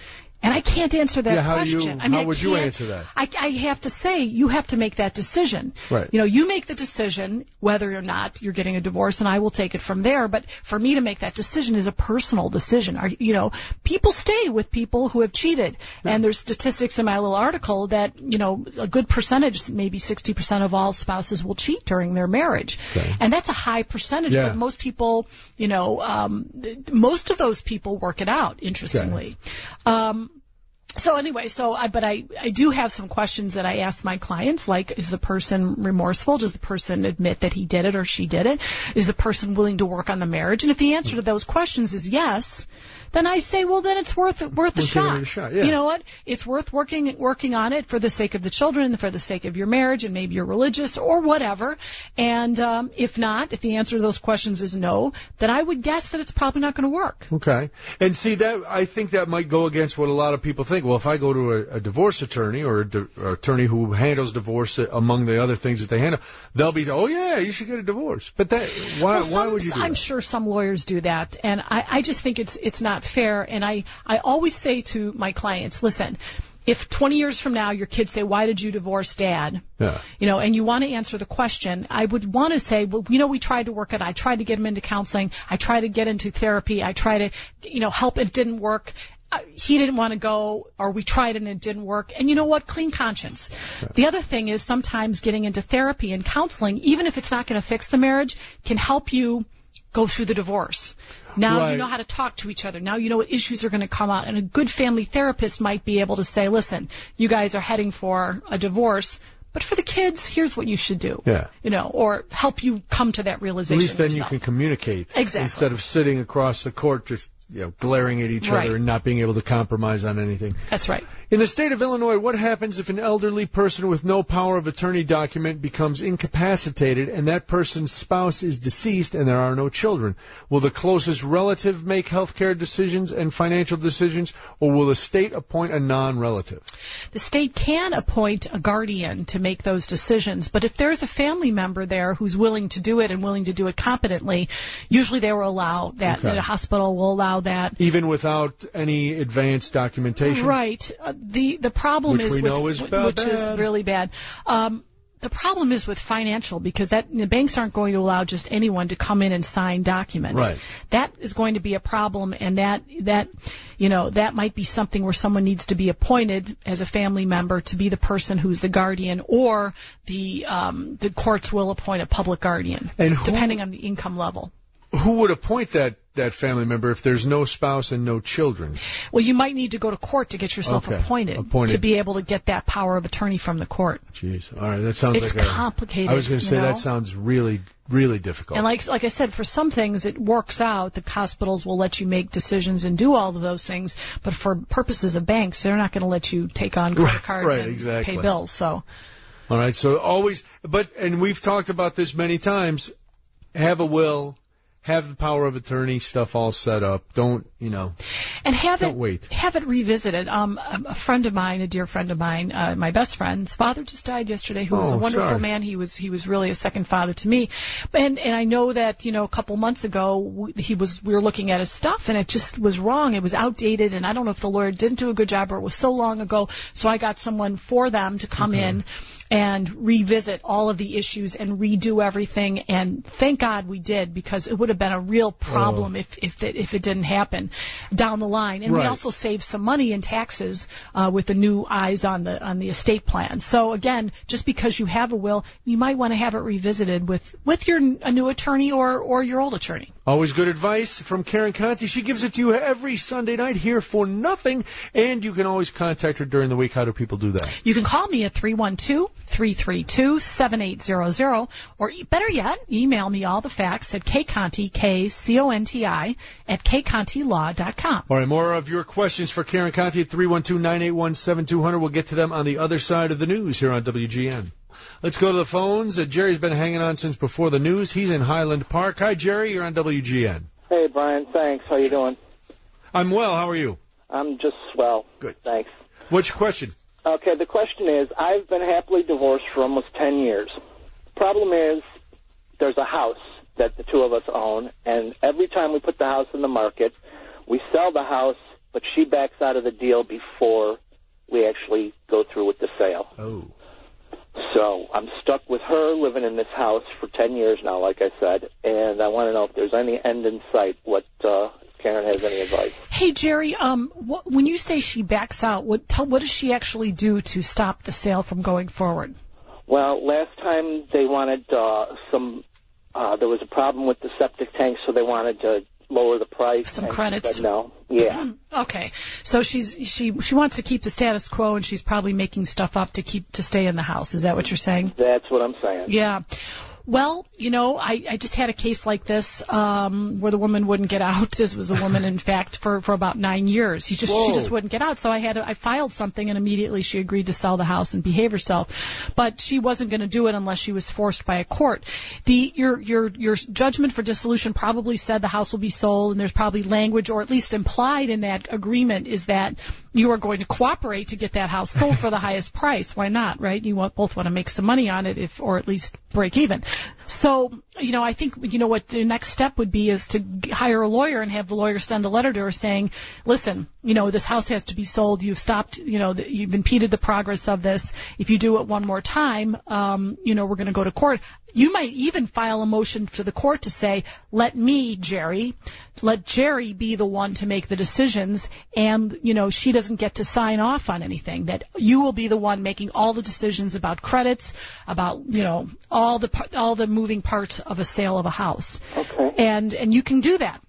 And I can't answer that yeah, how question. Do you, I mean, how I would you can't- answer that? I, I have to say, you have to make that decision. Right. You know, you make the decision whether or not you're getting a divorce, and I will take it from there. But for me to make that decision is a personal decision. Are, you know, people stay with people who have cheated. Yeah. And there's statistics in my little article that, you know, a good percentage, maybe sixty percent of all spouses will cheat during their marriage. Okay. And that's a high percentage. Yeah. But most people, you know, um, th- most of those people work it out, interestingly. Okay. Um, So anyway, so I, but I, I do have some questions that I ask my clients, like, is the person remorseful? Does the person admit that he did it or she did it? Is the person willing to work on the marriage? And if the answer to those questions is yes, then I say, well, then it's worth worth a We're shot. a shot yeah. You know what? It's worth working working on it for the sake of the children, for the sake of your marriage, and maybe you're religious or whatever. And um, if not, if the answer to those questions is no, then I would guess that it's probably not going to work. Okay. And see, that I think that might go against what a lot of people think. Well, if I go to a, a divorce attorney or a di- or attorney who handles divorce among the other things that they handle, they'll be, oh, yeah, you should get a divorce. But that why, well, some, why would you do I'm that? sure some lawyers do that, and I, I just think it's it's not fair. And I, I always say to my clients, listen, if twenty years from now your kids say, why did you divorce dad? Yeah. You know, and you want to answer the question, I would want to say, well, you know, we tried to work it. I tried to get him into counseling. I tried to get into therapy. I tried to, you know, help. It didn't work. Uh, he didn't want to go, or we tried and it didn't work. And you know what? Clean conscience. Yeah. The other thing is sometimes getting into therapy and counseling, even if it's not going to fix the marriage, can help you go through the divorce. Now right. you know how to talk to each other. Now you know what issues are going to come out. And a good family therapist might be able to say, listen, you guys are heading for a divorce, but for the kids, here's what you should do. Yeah. You know, or help you come to that realization. At least then yourself. you can communicate. Exactly. Instead of sitting across the court just, you know, glaring at each right. other and not being able to compromise on anything. That's right. In the state of Illinois, what happens if an elderly person with no power of attorney document becomes incapacitated and that person's spouse is deceased and there are no children? Will the closest relative make health care decisions and financial decisions, or will the state appoint a non-relative? The state can appoint a guardian to make those decisions, but if there's a family member there who's willing to do it and willing to do it competently, usually they will allow that. Okay. The hospital will allow that. Even without any advanced documentation? Right. Uh, the the problem which is we with, know is which bad. is really bad. Um, the problem is with financial, because that the banks aren't going to allow just anyone to come in and sign documents. Right. That is going to be a problem, and that that you know that might be something where someone needs to be appointed as a family member to be the person who's the guardian, or the um, the courts will appoint a public guardian, and who, depending on the income level. Who would appoint that? that family member if there's no spouse and no children? Well, you might need to go to court to get yourself okay. appointed, appointed to be able to get that power of attorney from the court. Jeez. All right. That sounds it's like It's complicated. A, I was going to say you know? that sounds really, really difficult. And like like I said, for some things it works out. The hospitals will let you make decisions and do all of those things, but for purposes of banks, they're not going to let you take on credit cards right, and exactly. pay bills. So. All right. So always, but, and we've talked about this many times, have a will, have the power of attorney stuff all set up. Don't, you know, and have don't it, wait. Have it revisited. Um, a friend of mine, a dear friend of mine, uh, my best friend's father just died yesterday, who was oh, a wonderful sorry. man. He was, he was really a second father to me. And, and I know that, you know, a couple months ago, he was, we were looking at his stuff and it just was wrong. It was outdated, and I don't know if the lawyer didn't do a good job or it was so long ago. So I got someone for them to come okay. in and revisit all of the issues and redo everything. And thank God we did, because it would have been a real problem oh. if if it, if it didn't happen down the line. And right. we also saved some money in taxes uh, with the new eyes on the on the estate plan. So again, just because you have a will, you might want to have it revisited with with your a new attorney or or your old attorney. Always good advice from Karen Conti. She gives it to you every Sunday night here for nothing, and you can always contact her during the week. How do people do that? You can call me at three one two, three three two, seven eight zero zero, or better yet, email me all the facts at kconti, K C O N T I, at k conti law dot com. All right, more of your questions for Karen Conti at three one two, nine eight one, seven two zero zero. We'll get to them on the other side of the news here on W G N. Let's go to the phones. Uh, Jerry's been hanging on since before the news. He's in Highland Park. Hi, Jerry. You're on W G N. Hey, Brian. Thanks. How you doing? I'm well. How are you? I'm just swell. Good. Thanks. What's your question? Okay, the question is, I've been happily divorced for almost ten years. Problem is, there's a house that the two of us own, and every time we put the house in the market, we sell the house but she backs out of the deal before we actually go through with the sale. Oh. So I'm stuck with her living in this house for ten years now, like I said, and I want to know if there's any end in sight, what uh, if Karen has any advice. Hey, Jerry, um, wh- when you say she backs out, what, tell, what does she actually do to stop the sale from going forward? Well, last time they wanted uh, some, uh, there was a problem with the septic tank, so they wanted to lower the price. Some and credits? She said no. Yeah. Okay. So she's she she wants to keep the status quo, and she's probably making stuff up to keep to stay in the house. Is that what you're saying? That's what I'm saying. Yeah. Well, you know, I, I just had a case like this um, where the woman wouldn't get out. This was a woman, in fact, for, for about nine years. He just Whoa. she just wouldn't get out. So I had to, I filed something, and immediately she agreed to sell the house and behave herself. But she wasn't going to do it unless she was forced by a court. The your your your judgment for dissolution probably said the house will be sold, and there's probably language, or at least implied in that agreement, is that you are going to cooperate to get that house sold for the highest price. Why not, right? You want, both want to make some money on it, if or at least break even. So, you know, I think, you know, what the next step would be is to hire a lawyer and have the lawyer send a letter to her saying, listen, you know, this house has to be sold. You've stopped, you know, the, you've impeded the progress of this. If you do it one more time, um, you know, we're going to go to court. You might even file a motion to the court to say, let me, Jerry, let Jerry be the one to make the decisions, and, you know, she doesn't get to sign off on anything, that you will be the one making all the decisions about credits, about, you know, all the all the moving parts of a sale of a house. Okay. And and you can do that.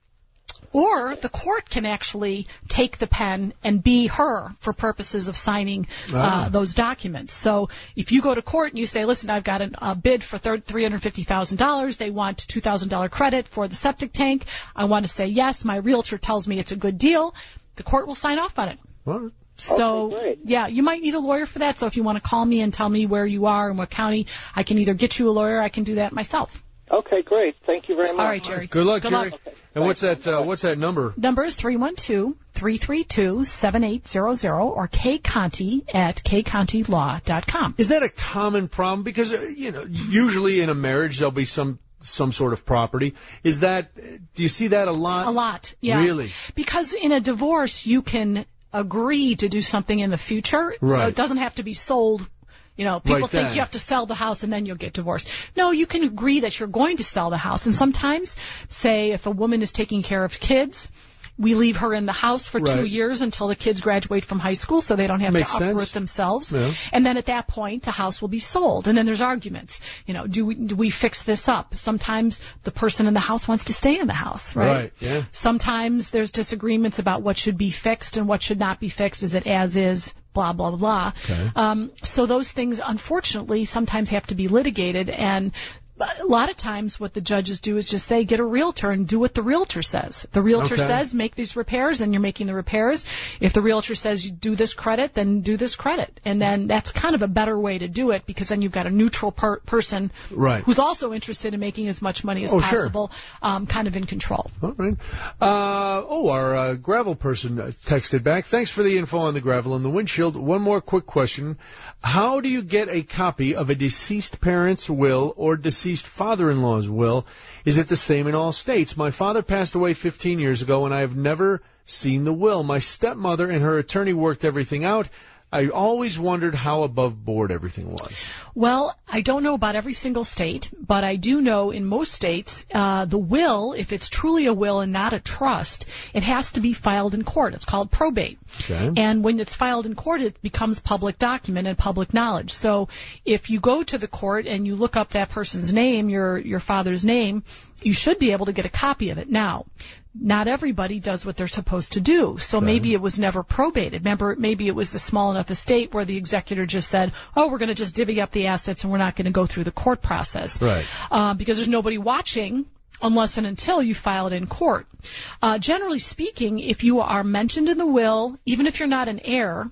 Or the court can actually take the pen and be her for purposes of signing uh, Ah. those documents. So if you go to court and you say, listen, I've got an, a bid for three hundred fifty thousand dollars. They want two thousand dollars credit for the septic tank. I want to say yes. My realtor tells me it's a good deal. The court will sign off on it. Well, So, Okay, great. yeah, you might need a lawyer for that. So if you want to call me and tell me where you are and what county, I can either get you a lawyer, I can do that myself. Okay, great. Thank you very much. All right, Jerry. Good luck, Good Jerry. luck. And what's that? Uh, what's that number? Number is three one two, three three two, seven eight zero zero or kconti at k conti law dot com. Is that a common problem? Because uh, you know, usually in a marriage there'll be some some sort of property. Is that? Do you see that a lot? A lot, yeah. Really? Because in a divorce, you can agree to do something in the future, so Right. it doesn't have to be sold. You know, people Right think then. you have to sell the house and then you'll get divorced. No, you can agree that you're going to sell the house. And sometimes, say, if a woman is taking care of kids, we leave her in the house for two Right. years until the kids graduate from high school so they don't have Makes to uproot sense. themselves. Yeah. And then at that point, the house will be sold. And then there's arguments. You know, do we, do we fix this up? Sometimes the person in the house wants to stay in the house, right? Right, yeah. Sometimes there's disagreements about what should be fixed and what should not be fixed. Is it as is? Blah, blah, blah. Okay. Um, so those things, unfortunately, sometimes have to be litigated. And a lot of times what the judges do is just say, get a realtor and do what the realtor says. The realtor Okay. says, make these repairs, and you're making the repairs. If the realtor says you do this credit, then do this credit. And then that's kind of a better way to do it, because then you've got a neutral per- person Right. who's also interested in making as much money as Oh, sure. possible, um, kind of in control. All right. Uh, oh, our uh, gravel person uh, texted back. Thanks for the info on the gravel and the windshield. One more quick question. How do you get a copy of a deceased parent's will or deceased father-in-law's will? Is it the same in all states? My father passed away fifteen years ago, and I have never seen the will. My stepmother and her attorney worked everything out. I always wondered how above board everything was. Well, I don't know about every single state, but I do know in most states, uh, the will, if it's truly a will and not a trust, it has to be filed in court. It's called probate. Okay. And when it's filed in court, it becomes public document and public knowledge. So if you go to the court and you look up that person's name, your, your father's name, you should be able to get a copy of it. Now, not everybody does what they're supposed to do. So maybe it was never probated. Remember, maybe it was a small enough estate where the executor just said, oh, we're going to just divvy up the assets and we're not going to go through the court process. Right. Uh, because there's nobody watching unless and until you file it in court. Uh, generally speaking, if you are mentioned in the will, even if you're not an heir,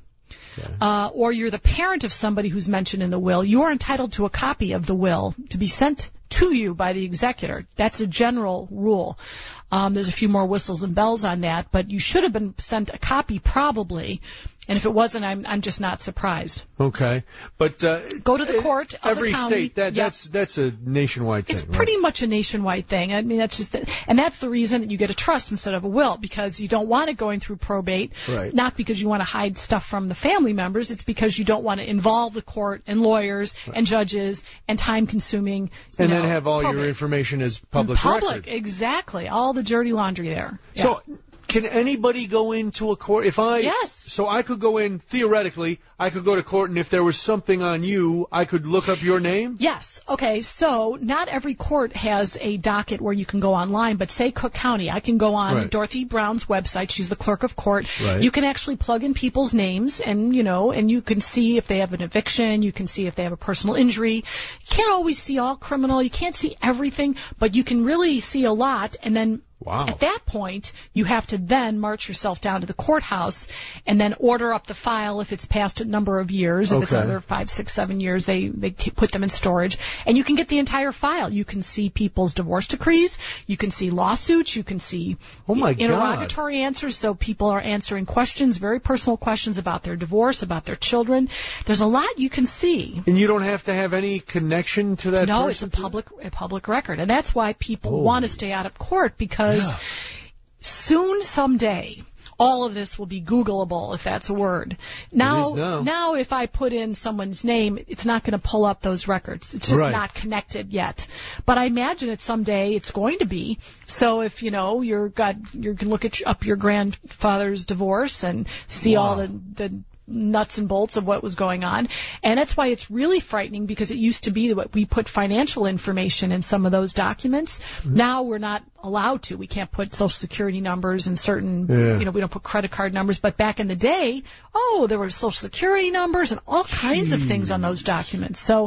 Uh, or you're the parent of somebody who's mentioned in the will, you are entitled to a copy of the will to be sent to you by the executor. That's a general rule. Um, there's a few more whistles and bells on that, but you should have been sent a copy probably And if it wasn't, I'm I'm just not surprised. Okay, but uh, go to the court. Of every the county. state that Yep. that's that's a nationwide thing. It's right? pretty much a nationwide thing. I mean, that's just, the, and that's the reason that you get a trust instead of a will, because you don't want it going through probate. Right. Not because you want to hide stuff from the family members. It's because you don't want to involve the court and lawyers right. and judges and time-consuming. And you know, then have all probate. your information as public Public, record. exactly. All the dirty laundry there. So. Can anybody go into a court? If I yes, so I could go in theoretically. I could go to court, and if there was something on you, I could look up your name. Yes. Okay. So not every court has a docket where you can go online, but say Cook County, I can go on right. Dorothy Brown's website. She's the clerk of court. Right. You can actually plug in people's names, and you know, and you can see if they have an eviction. You can see if they have a personal injury. You can't always see all criminal. You can't see everything, but you can really see a lot, and then. Wow. At that point, you have to then march yourself down to the courthouse and then order up the file if it's past a number of years. If okay. it's another five, six, seven years, they, they put them in storage. And you can get the entire file. You can see people's divorce decrees. You can see lawsuits. You can see oh my interrogatory God. answers. So people are answering questions, very personal questions about their divorce, about their children. There's a lot you can see. And you don't have to have any connection to that no, person? it's a public, a public record. And that's why people oh. want to stay out of court, because yeah. soon, someday, all of this will be Googleable, if that's a word. Now, now. now, if I put in someone's name, it's not going to pull up those records. It's just right. not connected yet. But I imagine it someday it's going to be. So if you know you're got, you can look at up your grandfather's divorce and see wow. all the the. nuts and bolts of what was going on. And that's why it's really frightening, because it used to be that we put financial information in some of those documents. Mm-hmm. Now we're not allowed to. We can't put social security numbers and certain, yeah. you know, we don't put credit card numbers. But back in the day, oh, there were social security numbers and all kinds Jeez. of things on those documents. So,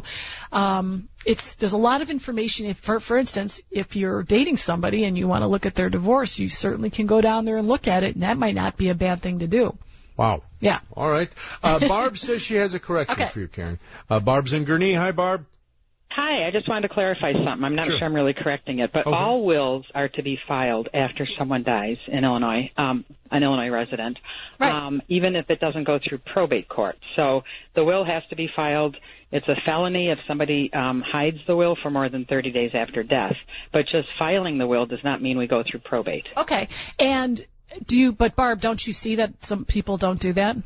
um, it's, there's a lot of information. If, for, for instance, if you're dating somebody and you want to look at their divorce, you certainly can go down there and look at it, and that might not be a bad thing to do. Wow. Yeah. All right. Uh, Barb says she has a correction okay. for you, Karen. Uh, Barb's in Gurnee. Hi, Barb. Hi. I just wanted to clarify something. I'm not sure, sure I'm really correcting it, but okay. all wills are to be filed after someone dies in Illinois, um, an Illinois resident, right. um, even if it doesn't go through probate court. So the will has to be filed. It's a felony if somebody um, hides the will for more than thirty days after death. But just filing the will does not mean we go through probate. Okay. And do you, but Barb, don't you see that some people don't do that?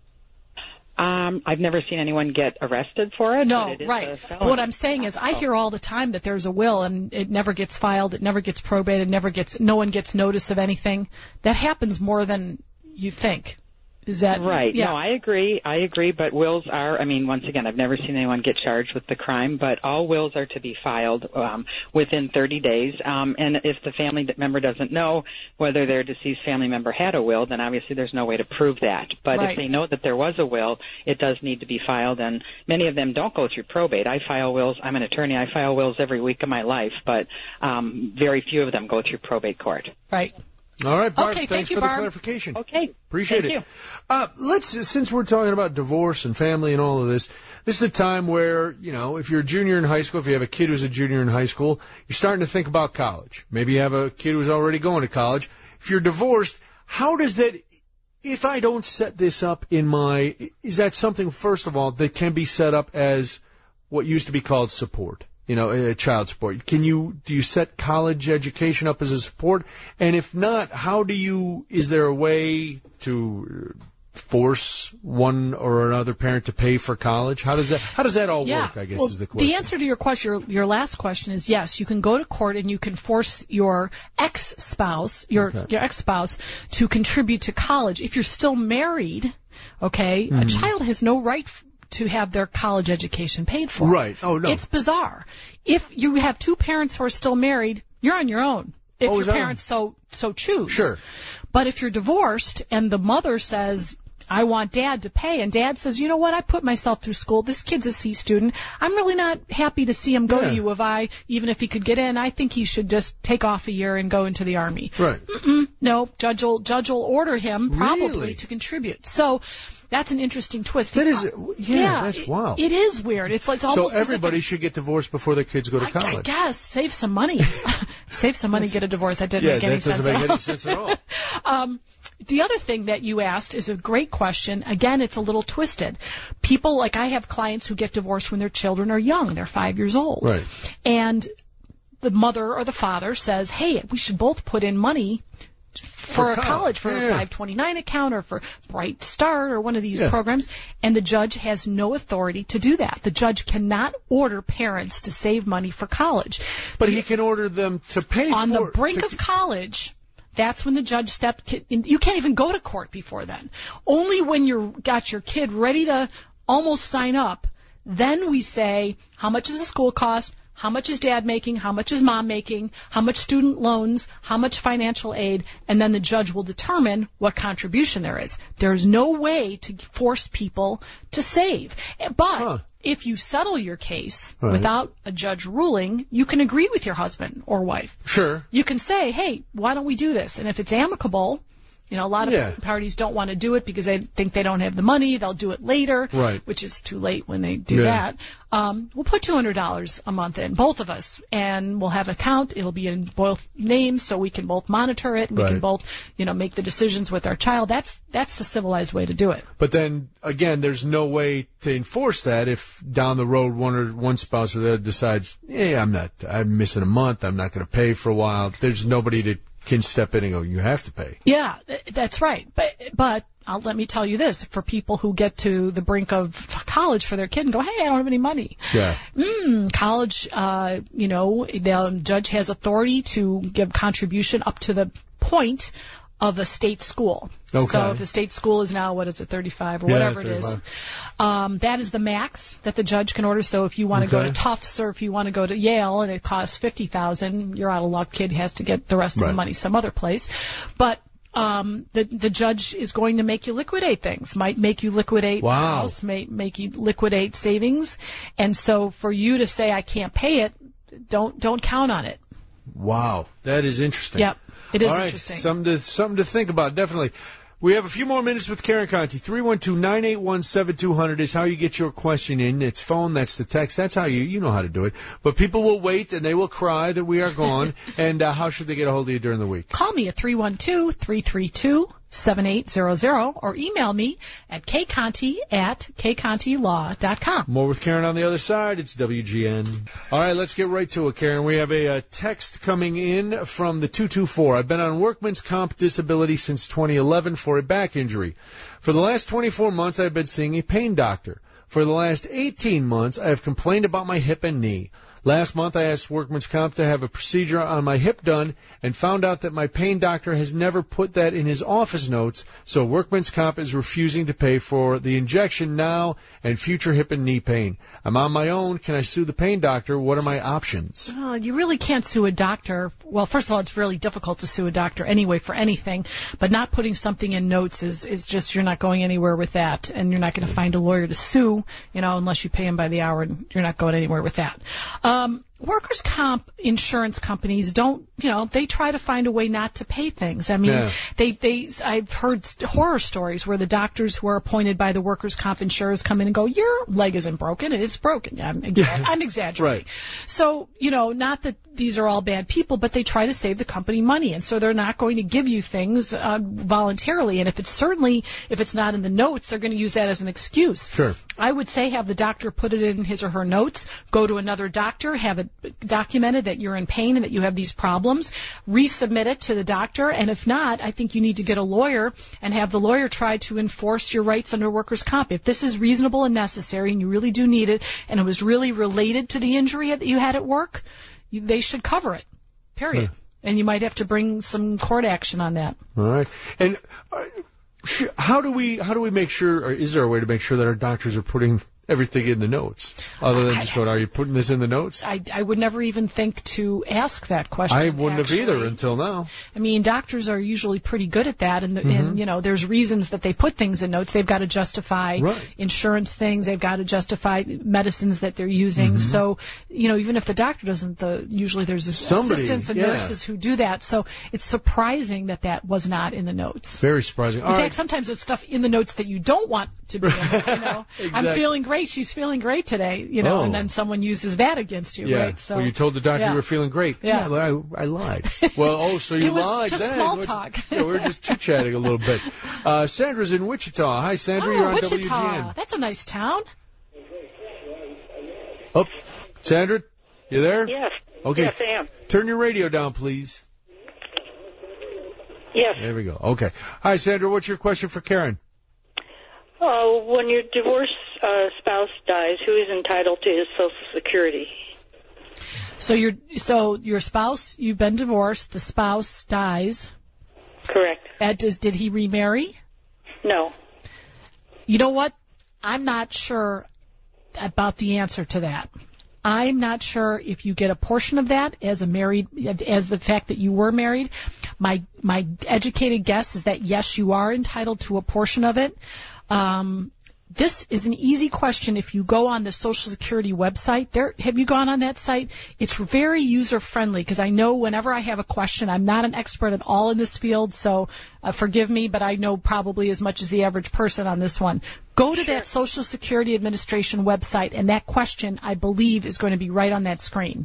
Um, I've never seen anyone get arrested for it. No, but it is right. a felony. But what I'm saying is, I hear all the time that there's a will and it never gets filed, it never gets probated, never gets, no one gets notice of anything. That happens more than you think. Is that right? Yeah. No, I agree. I agree. But wills are, I mean, once again, I've never seen anyone get charged with the crime, but all wills are to be filed um, within thirty days. Um, and if the family member doesn't know whether their deceased family member had a will, then obviously there's no way to prove that. But right. if they know that there was a will, it does need to be filed. And many of them don't go through probate. I file wills. I'm an attorney. I file wills every week of my life, but um, very few of them go through probate court. Right. All right, Barb, okay, thanks thank you, for Barb. the clarification. Okay. Appreciate thank it. You. Uh, let's, since we're talking about divorce and family and all of this, this is a time where, you know, if you're a junior in high school, if you have a kid who's a junior in high school, you're starting to think about college. Maybe you have a kid who's already going to college. If you're divorced, how does that, if I don't set this up in my, is that something, first of all, that can be set up as what used to be called support? You know, uh, child support. Can you, do you set college education up as a support? And if not, how do you, is there a way to force one or another parent to pay for college? How does that, how does that all yeah. work, I guess well, is the question. The answer to your question, your, your last question is yes, you can go to court and you can force your ex-spouse, your, okay. your ex-spouse to contribute to college. If you're still married, okay, mm-hmm. a child has no right f- to have their college education paid for. Right. Oh, no. It's bizarre. If you have two parents who are still married, you're on your own. If oh, your parents so so choose. Sure. But if you're divorced and the mother says, I want dad to pay, and dad says, you know what, I put myself through school. This kid's a C student. I'm really not happy to see him go yeah. to U of I, even if he could get in. I think he should just take off a year and go into the Army. Right. Mm-mm, no, judge will, judge will order him probably really? to contribute. So that's an interesting twist. That is, yeah, yeah that's it, wild. It is weird. It's like it's almost so everybody as if it, should get divorced before their kids go to I, college. I guess save some money. Save some money, get a divorce. That didn't yeah, make any that sense doesn't make at all. any sense at all. um, the other thing that you asked is a great question. Again, it's a little twisted. People, like I have clients who get divorced when their children are young. They're five years old. Right. And the mother or the father says, hey, we should both put in money for, For a college, college, for yeah. a five twenty-nine account or for Bright Start or one of these Yeah. programs, and the judge has no authority to do that. The judge cannot order parents to save money for college. But he can order them to pay On for the brink to- of college, that's when the judge stepped in. You can't even go to court before then. Only when you've got your kid ready to almost sign up, then we say, how much does the school cost? How much is dad making? How much is mom making? How much student loans? How much financial aid? And then the judge will determine what contribution there is. There's no way to force people to save. But Huh. if you settle your case Right. without a judge ruling, you can agree with your husband or wife. Sure. You can say, hey, why don't we do this? And if it's amicable, you know, a lot of Yeah. parties don't want to do it because they think they don't have the money. They'll do it later, Right. which is too late when they do Yeah. that. Um, we'll put two hundred dollars a month in, both of us, and we'll have an account. It'll be in both names so we can both monitor it and we Right. can both, you know, make the decisions with our child. That's that's the civilized way to do it. But then again, there's no way to enforce that if down the road one or one spouse or the other decides, yeah, I'm not, I'm missing a month, I'm not going to pay for a while. There's nobody that can step in and go, you have to pay. Yeah, th- that's right. But but I'll, let me tell you this: for people who get to the brink of college for their kid and go, hey, I don't have any money. Yeah. Mm, college, uh, you know, the judge has authority to give contribution up to the point of a state school. Okay. So if the state school is now, what is it, thirty-five or Yeah, whatever it is, thirty-five. um, that is the max that the judge can order. So if you want to go Okay. to Tufts or if you want to go to Yale and it costs fifty thousand dollars, you're out of luck. Kid has to get the rest of Right. the money some other place. But um, the the judge is going to make you liquidate things. Might make you liquidate Wow. a house. May make you liquidate savings. And so for you to say I can't pay it, don't don't count on it. Wow, that is interesting. Yep, it is All right, interesting. Something to something to think about, definitely. We have a few more minutes with Karen Conti. three one two, nine eight one, seven two zero zero is how you get your question in. It's phone, that's the text, that's how you, you know how to do it. But people will wait and they will cry that we are gone. And uh, how should they get a hold of you during the week? Call me at three one two, three three two, seven eight zero zero or email me at kconti at kcontilaw dot com. More with Karen on the other side. It's W G N. All right, let's get right to it, Karen. We have a, uh text coming in from the two two four. I've been on workman's comp disability since twenty eleven for a back injury. For the last twenty-four months, I've been seeing a pain doctor. For the last eighteen months, I have complained about my hip and knee. Last month, I asked workman's comp to have a procedure on my hip done and found out that my pain doctor has never put that in his office notes, so workman's comp is refusing to pay for the injection now and future hip and knee pain. I'm on my own. Can I sue the pain doctor? What are my options? Oh, you really can't sue a doctor. Well, first of all, it's really difficult to sue a doctor anyway for anything, but not putting something in notes is, is just, you're not going anywhere with that, and you're not going to find a lawyer to sue, you know, unless you pay him by the hour, and you're not going anywhere with that. Um, workers' comp insurance companies don't, you know, they try to find a way not to pay things. I mean, Yeah. they, they, I've heard horror stories where the doctors who are appointed by the workers' comp insurers come in and go, your leg isn't broken, it's broken. I'm, exa- I'm exaggerating. Right. So, you know, not that these are all bad people, but they try to save the company money, and so they're not going to give you things uh, voluntarily. And if it's certainly, if it's not in the notes, they're going to use that as an excuse. Sure. I would say have the doctor put it in his or her notes, go to another doctor, have it documented that you're in pain and that you have these problems, resubmit it to the doctor, and if not, I think you need to get a lawyer and have the lawyer try to enforce your rights under workers' comp. If this is reasonable and necessary and you really do need it and it was really related to the injury that you had at work, you, they should cover it, period. Hmm. And you might have to bring some court action on that. All right. And uh, sh- how do we how do we make sure, or is there a way to make sure that our doctors are putting everything in the notes, other than just going, are you putting this in the notes? I, I would never even think to ask that question. I wouldn't actually. have either until now. I mean, doctors are usually pretty good at that, and, the, Mhm. and you know, there's reasons that they put things in notes. They've got to justify Right. insurance things. They've got to justify medicines that they're using. Mhm. So, you know, even if the doctor doesn't, the usually there's Somebody, assistants and yeah. nurses who do that. So it's surprising that that was not in the notes. Very surprising. In All fact, right. sometimes there's stuff in the notes that you don't want to be in. You know, I'm Exactly. feeling great. great. She's feeling great today, you know, Oh. and then someone uses that against you, Yeah. right? So well, you told the doctor yeah. you were feeling great. Yeah. but I, I lied. Well, oh, so you It was lied just then. small What's- talk. Yeah, we were just chit-chatting a little bit. Uh, Sandra's in Wichita. Hi, Sandra. Oh, You're on Wichita. W G N. That's a nice town. Oh, Sandra, you there? Yes. Okay. Yes, I am. Turn your radio down, please. Yes. There we go. Okay. Hi, Sandra. What's your question for Karen? Uh, when your divorced uh, spouse dies, who is entitled to his Social Security? So your so your spouse, you've been divorced. The spouse dies. Correct. And does, did he remarry? No. You know what? I'm not sure about the answer to that. I'm not sure if you get a portion of that as a married, as the fact that you were married. My my educated guess is that yes, you are entitled to a portion of it. Um, this is an easy question if you go on the Social Security website. There, have you gone on that site? It's very user friendly because I know whenever I have a question, I'm not an expert at all in this field, so uh, forgive me, but I know probably as much as the average person on this one. Go to that Social Security Administration website, and that question, I believe, is going to be right on that screen.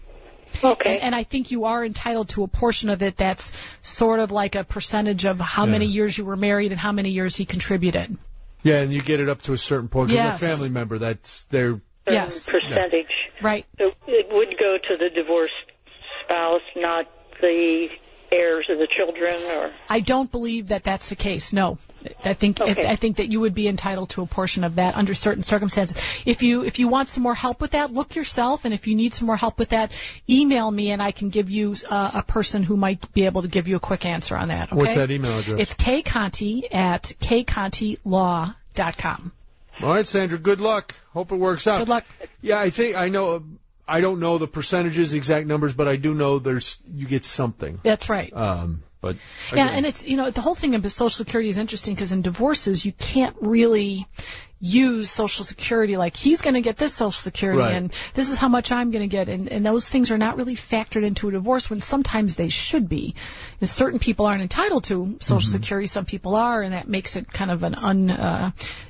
Okay. And, and I think you are entitled to a portion of it that's sort of like a percentage of how Yeah. many years you were married and how many years he contributed. Yeah, and you get it up to a certain point. 'Cause Yes. a family member, that's their... Yes. Percentage. Right. So it would go to the divorced spouse, not the heirs of the children, or... I don't believe that that's the case. No, I think Okay. I think that you would be entitled to a portion of that under certain circumstances. If you if you want some more help with that, look yourself, and if you need some more help with that, email me, and I can give you uh, a person who might be able to give you a quick answer on that. Okay? What's that email address? It's kconti at kcontilaw dot com. All right, Sandra, good luck. Hope it works out. Good luck. Yeah, I think I know. I don't know the percentages, exact numbers, but I do know there's you get something. That's right. Um, but Yeah, again, and it's, you know, the whole thing about Social Security is interesting because in divorces you can't really use Social Security like he's going to get this Social Security Right. and this is how much I'm going to get, and, and those things are not really factored into a divorce when sometimes they should be. And certain people aren't entitled to Social Mm-hmm. Security, some people are, and that makes it kind of an un. Uh,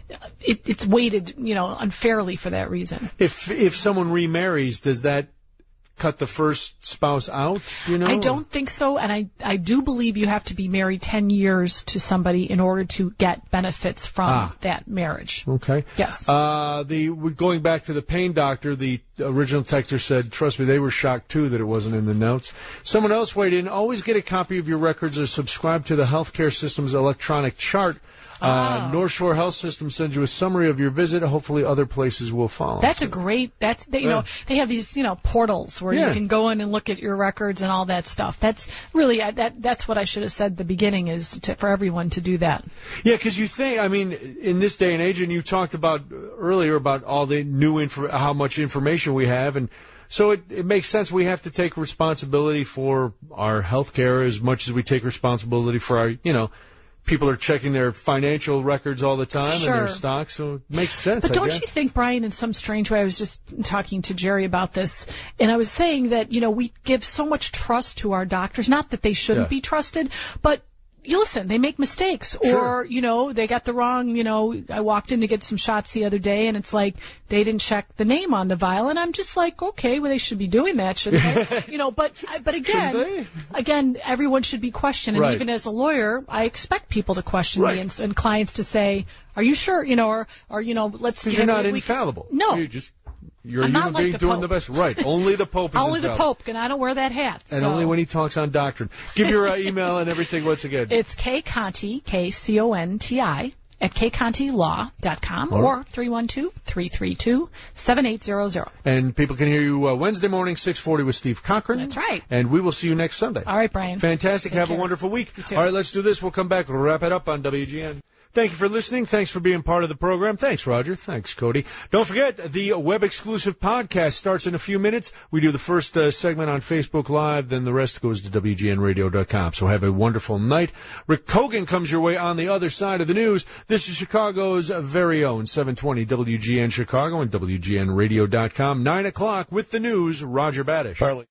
it, it's weighted, you know, unfairly for that reason. if if someone remarries, does that cut the first spouse out? Do you know? I don't think so, and I, I do believe you have to be married ten years to somebody in order to get benefits from Ah. that marriage. Okay. Yes. Uh, the going back to the pain doctor, the original texter said, "Trust me, they were shocked too that it wasn't in the notes." Someone else weighed in. Always get a copy of your records or subscribe to the healthcare system's electronic chart. Uh, Oh. North Shore Health System sends you a summary of your visit. Hopefully, other places will follow. That's a great, that's, they, you Yeah. know, they have these, you know, portals where Yeah. you can go in and look at your records and all that stuff. That's really, I, that, that's what I should have said at the beginning is to, for everyone to do that. Yeah, because you think, I mean, in this day and age, and you talked about earlier about all the new info, how much information we have, and so it, it makes sense we have to take responsibility for our health care as much as we take responsibility for our, you know, people are checking their financial records all the time and Sure. their stocks, so it makes sense, But I don't guess. you think, Brian, in some strange way, I was just talking to Jerry about this, and I was saying that, you know, we give so much trust to our doctors, not that they shouldn't Yeah. be trusted, but you listen, they make mistakes, Sure. or, you know, they got the wrong, you know, I walked in to get some shots the other day, and it's like, they didn't check the name on the vial, and I'm just like, okay, well, they should be doing that, shouldn't they? You know, but, but again, Shouldn't again, everyone should be questioned, and Right. even as a lawyer, I expect people to question Right. me and, and clients to say, are you sure, you know, or, or you know, let's Because give you're not we- infallible. No. You're just, you're a I'm not human like being the doing Pope. the best. Right. Only the Pope is Only the infallible. Pope, and I don't wear that hat. And so. only when he talks on doctrine. Give your uh, email and everything once again. It's kconti, K C O N T I, at k conti law dot com All right. or three one two, three three two, seven eight zero zero. And people can hear you uh, Wednesday morning, six forty with Steve Cochran. That's right. And we will see you next Sunday. All right, Brian. Fantastic. Take Have care. a wonderful week. You too. All right, let's do this. We'll come back, wrap it up on W G N. Thank you for listening. Thanks for being part of the program. Thanks, Roger. Thanks, Cody. Don't forget, the web-exclusive podcast starts in a few minutes. We do the first uh, segment on Facebook Live, then the rest goes to W G N radio dot com. So have a wonderful night. Rick Kogan comes your way on the other side of the news. This is Chicago's very own seven twenty W G N Chicago and W G N radio dot com. nine o'clock with the news, Roger Badish.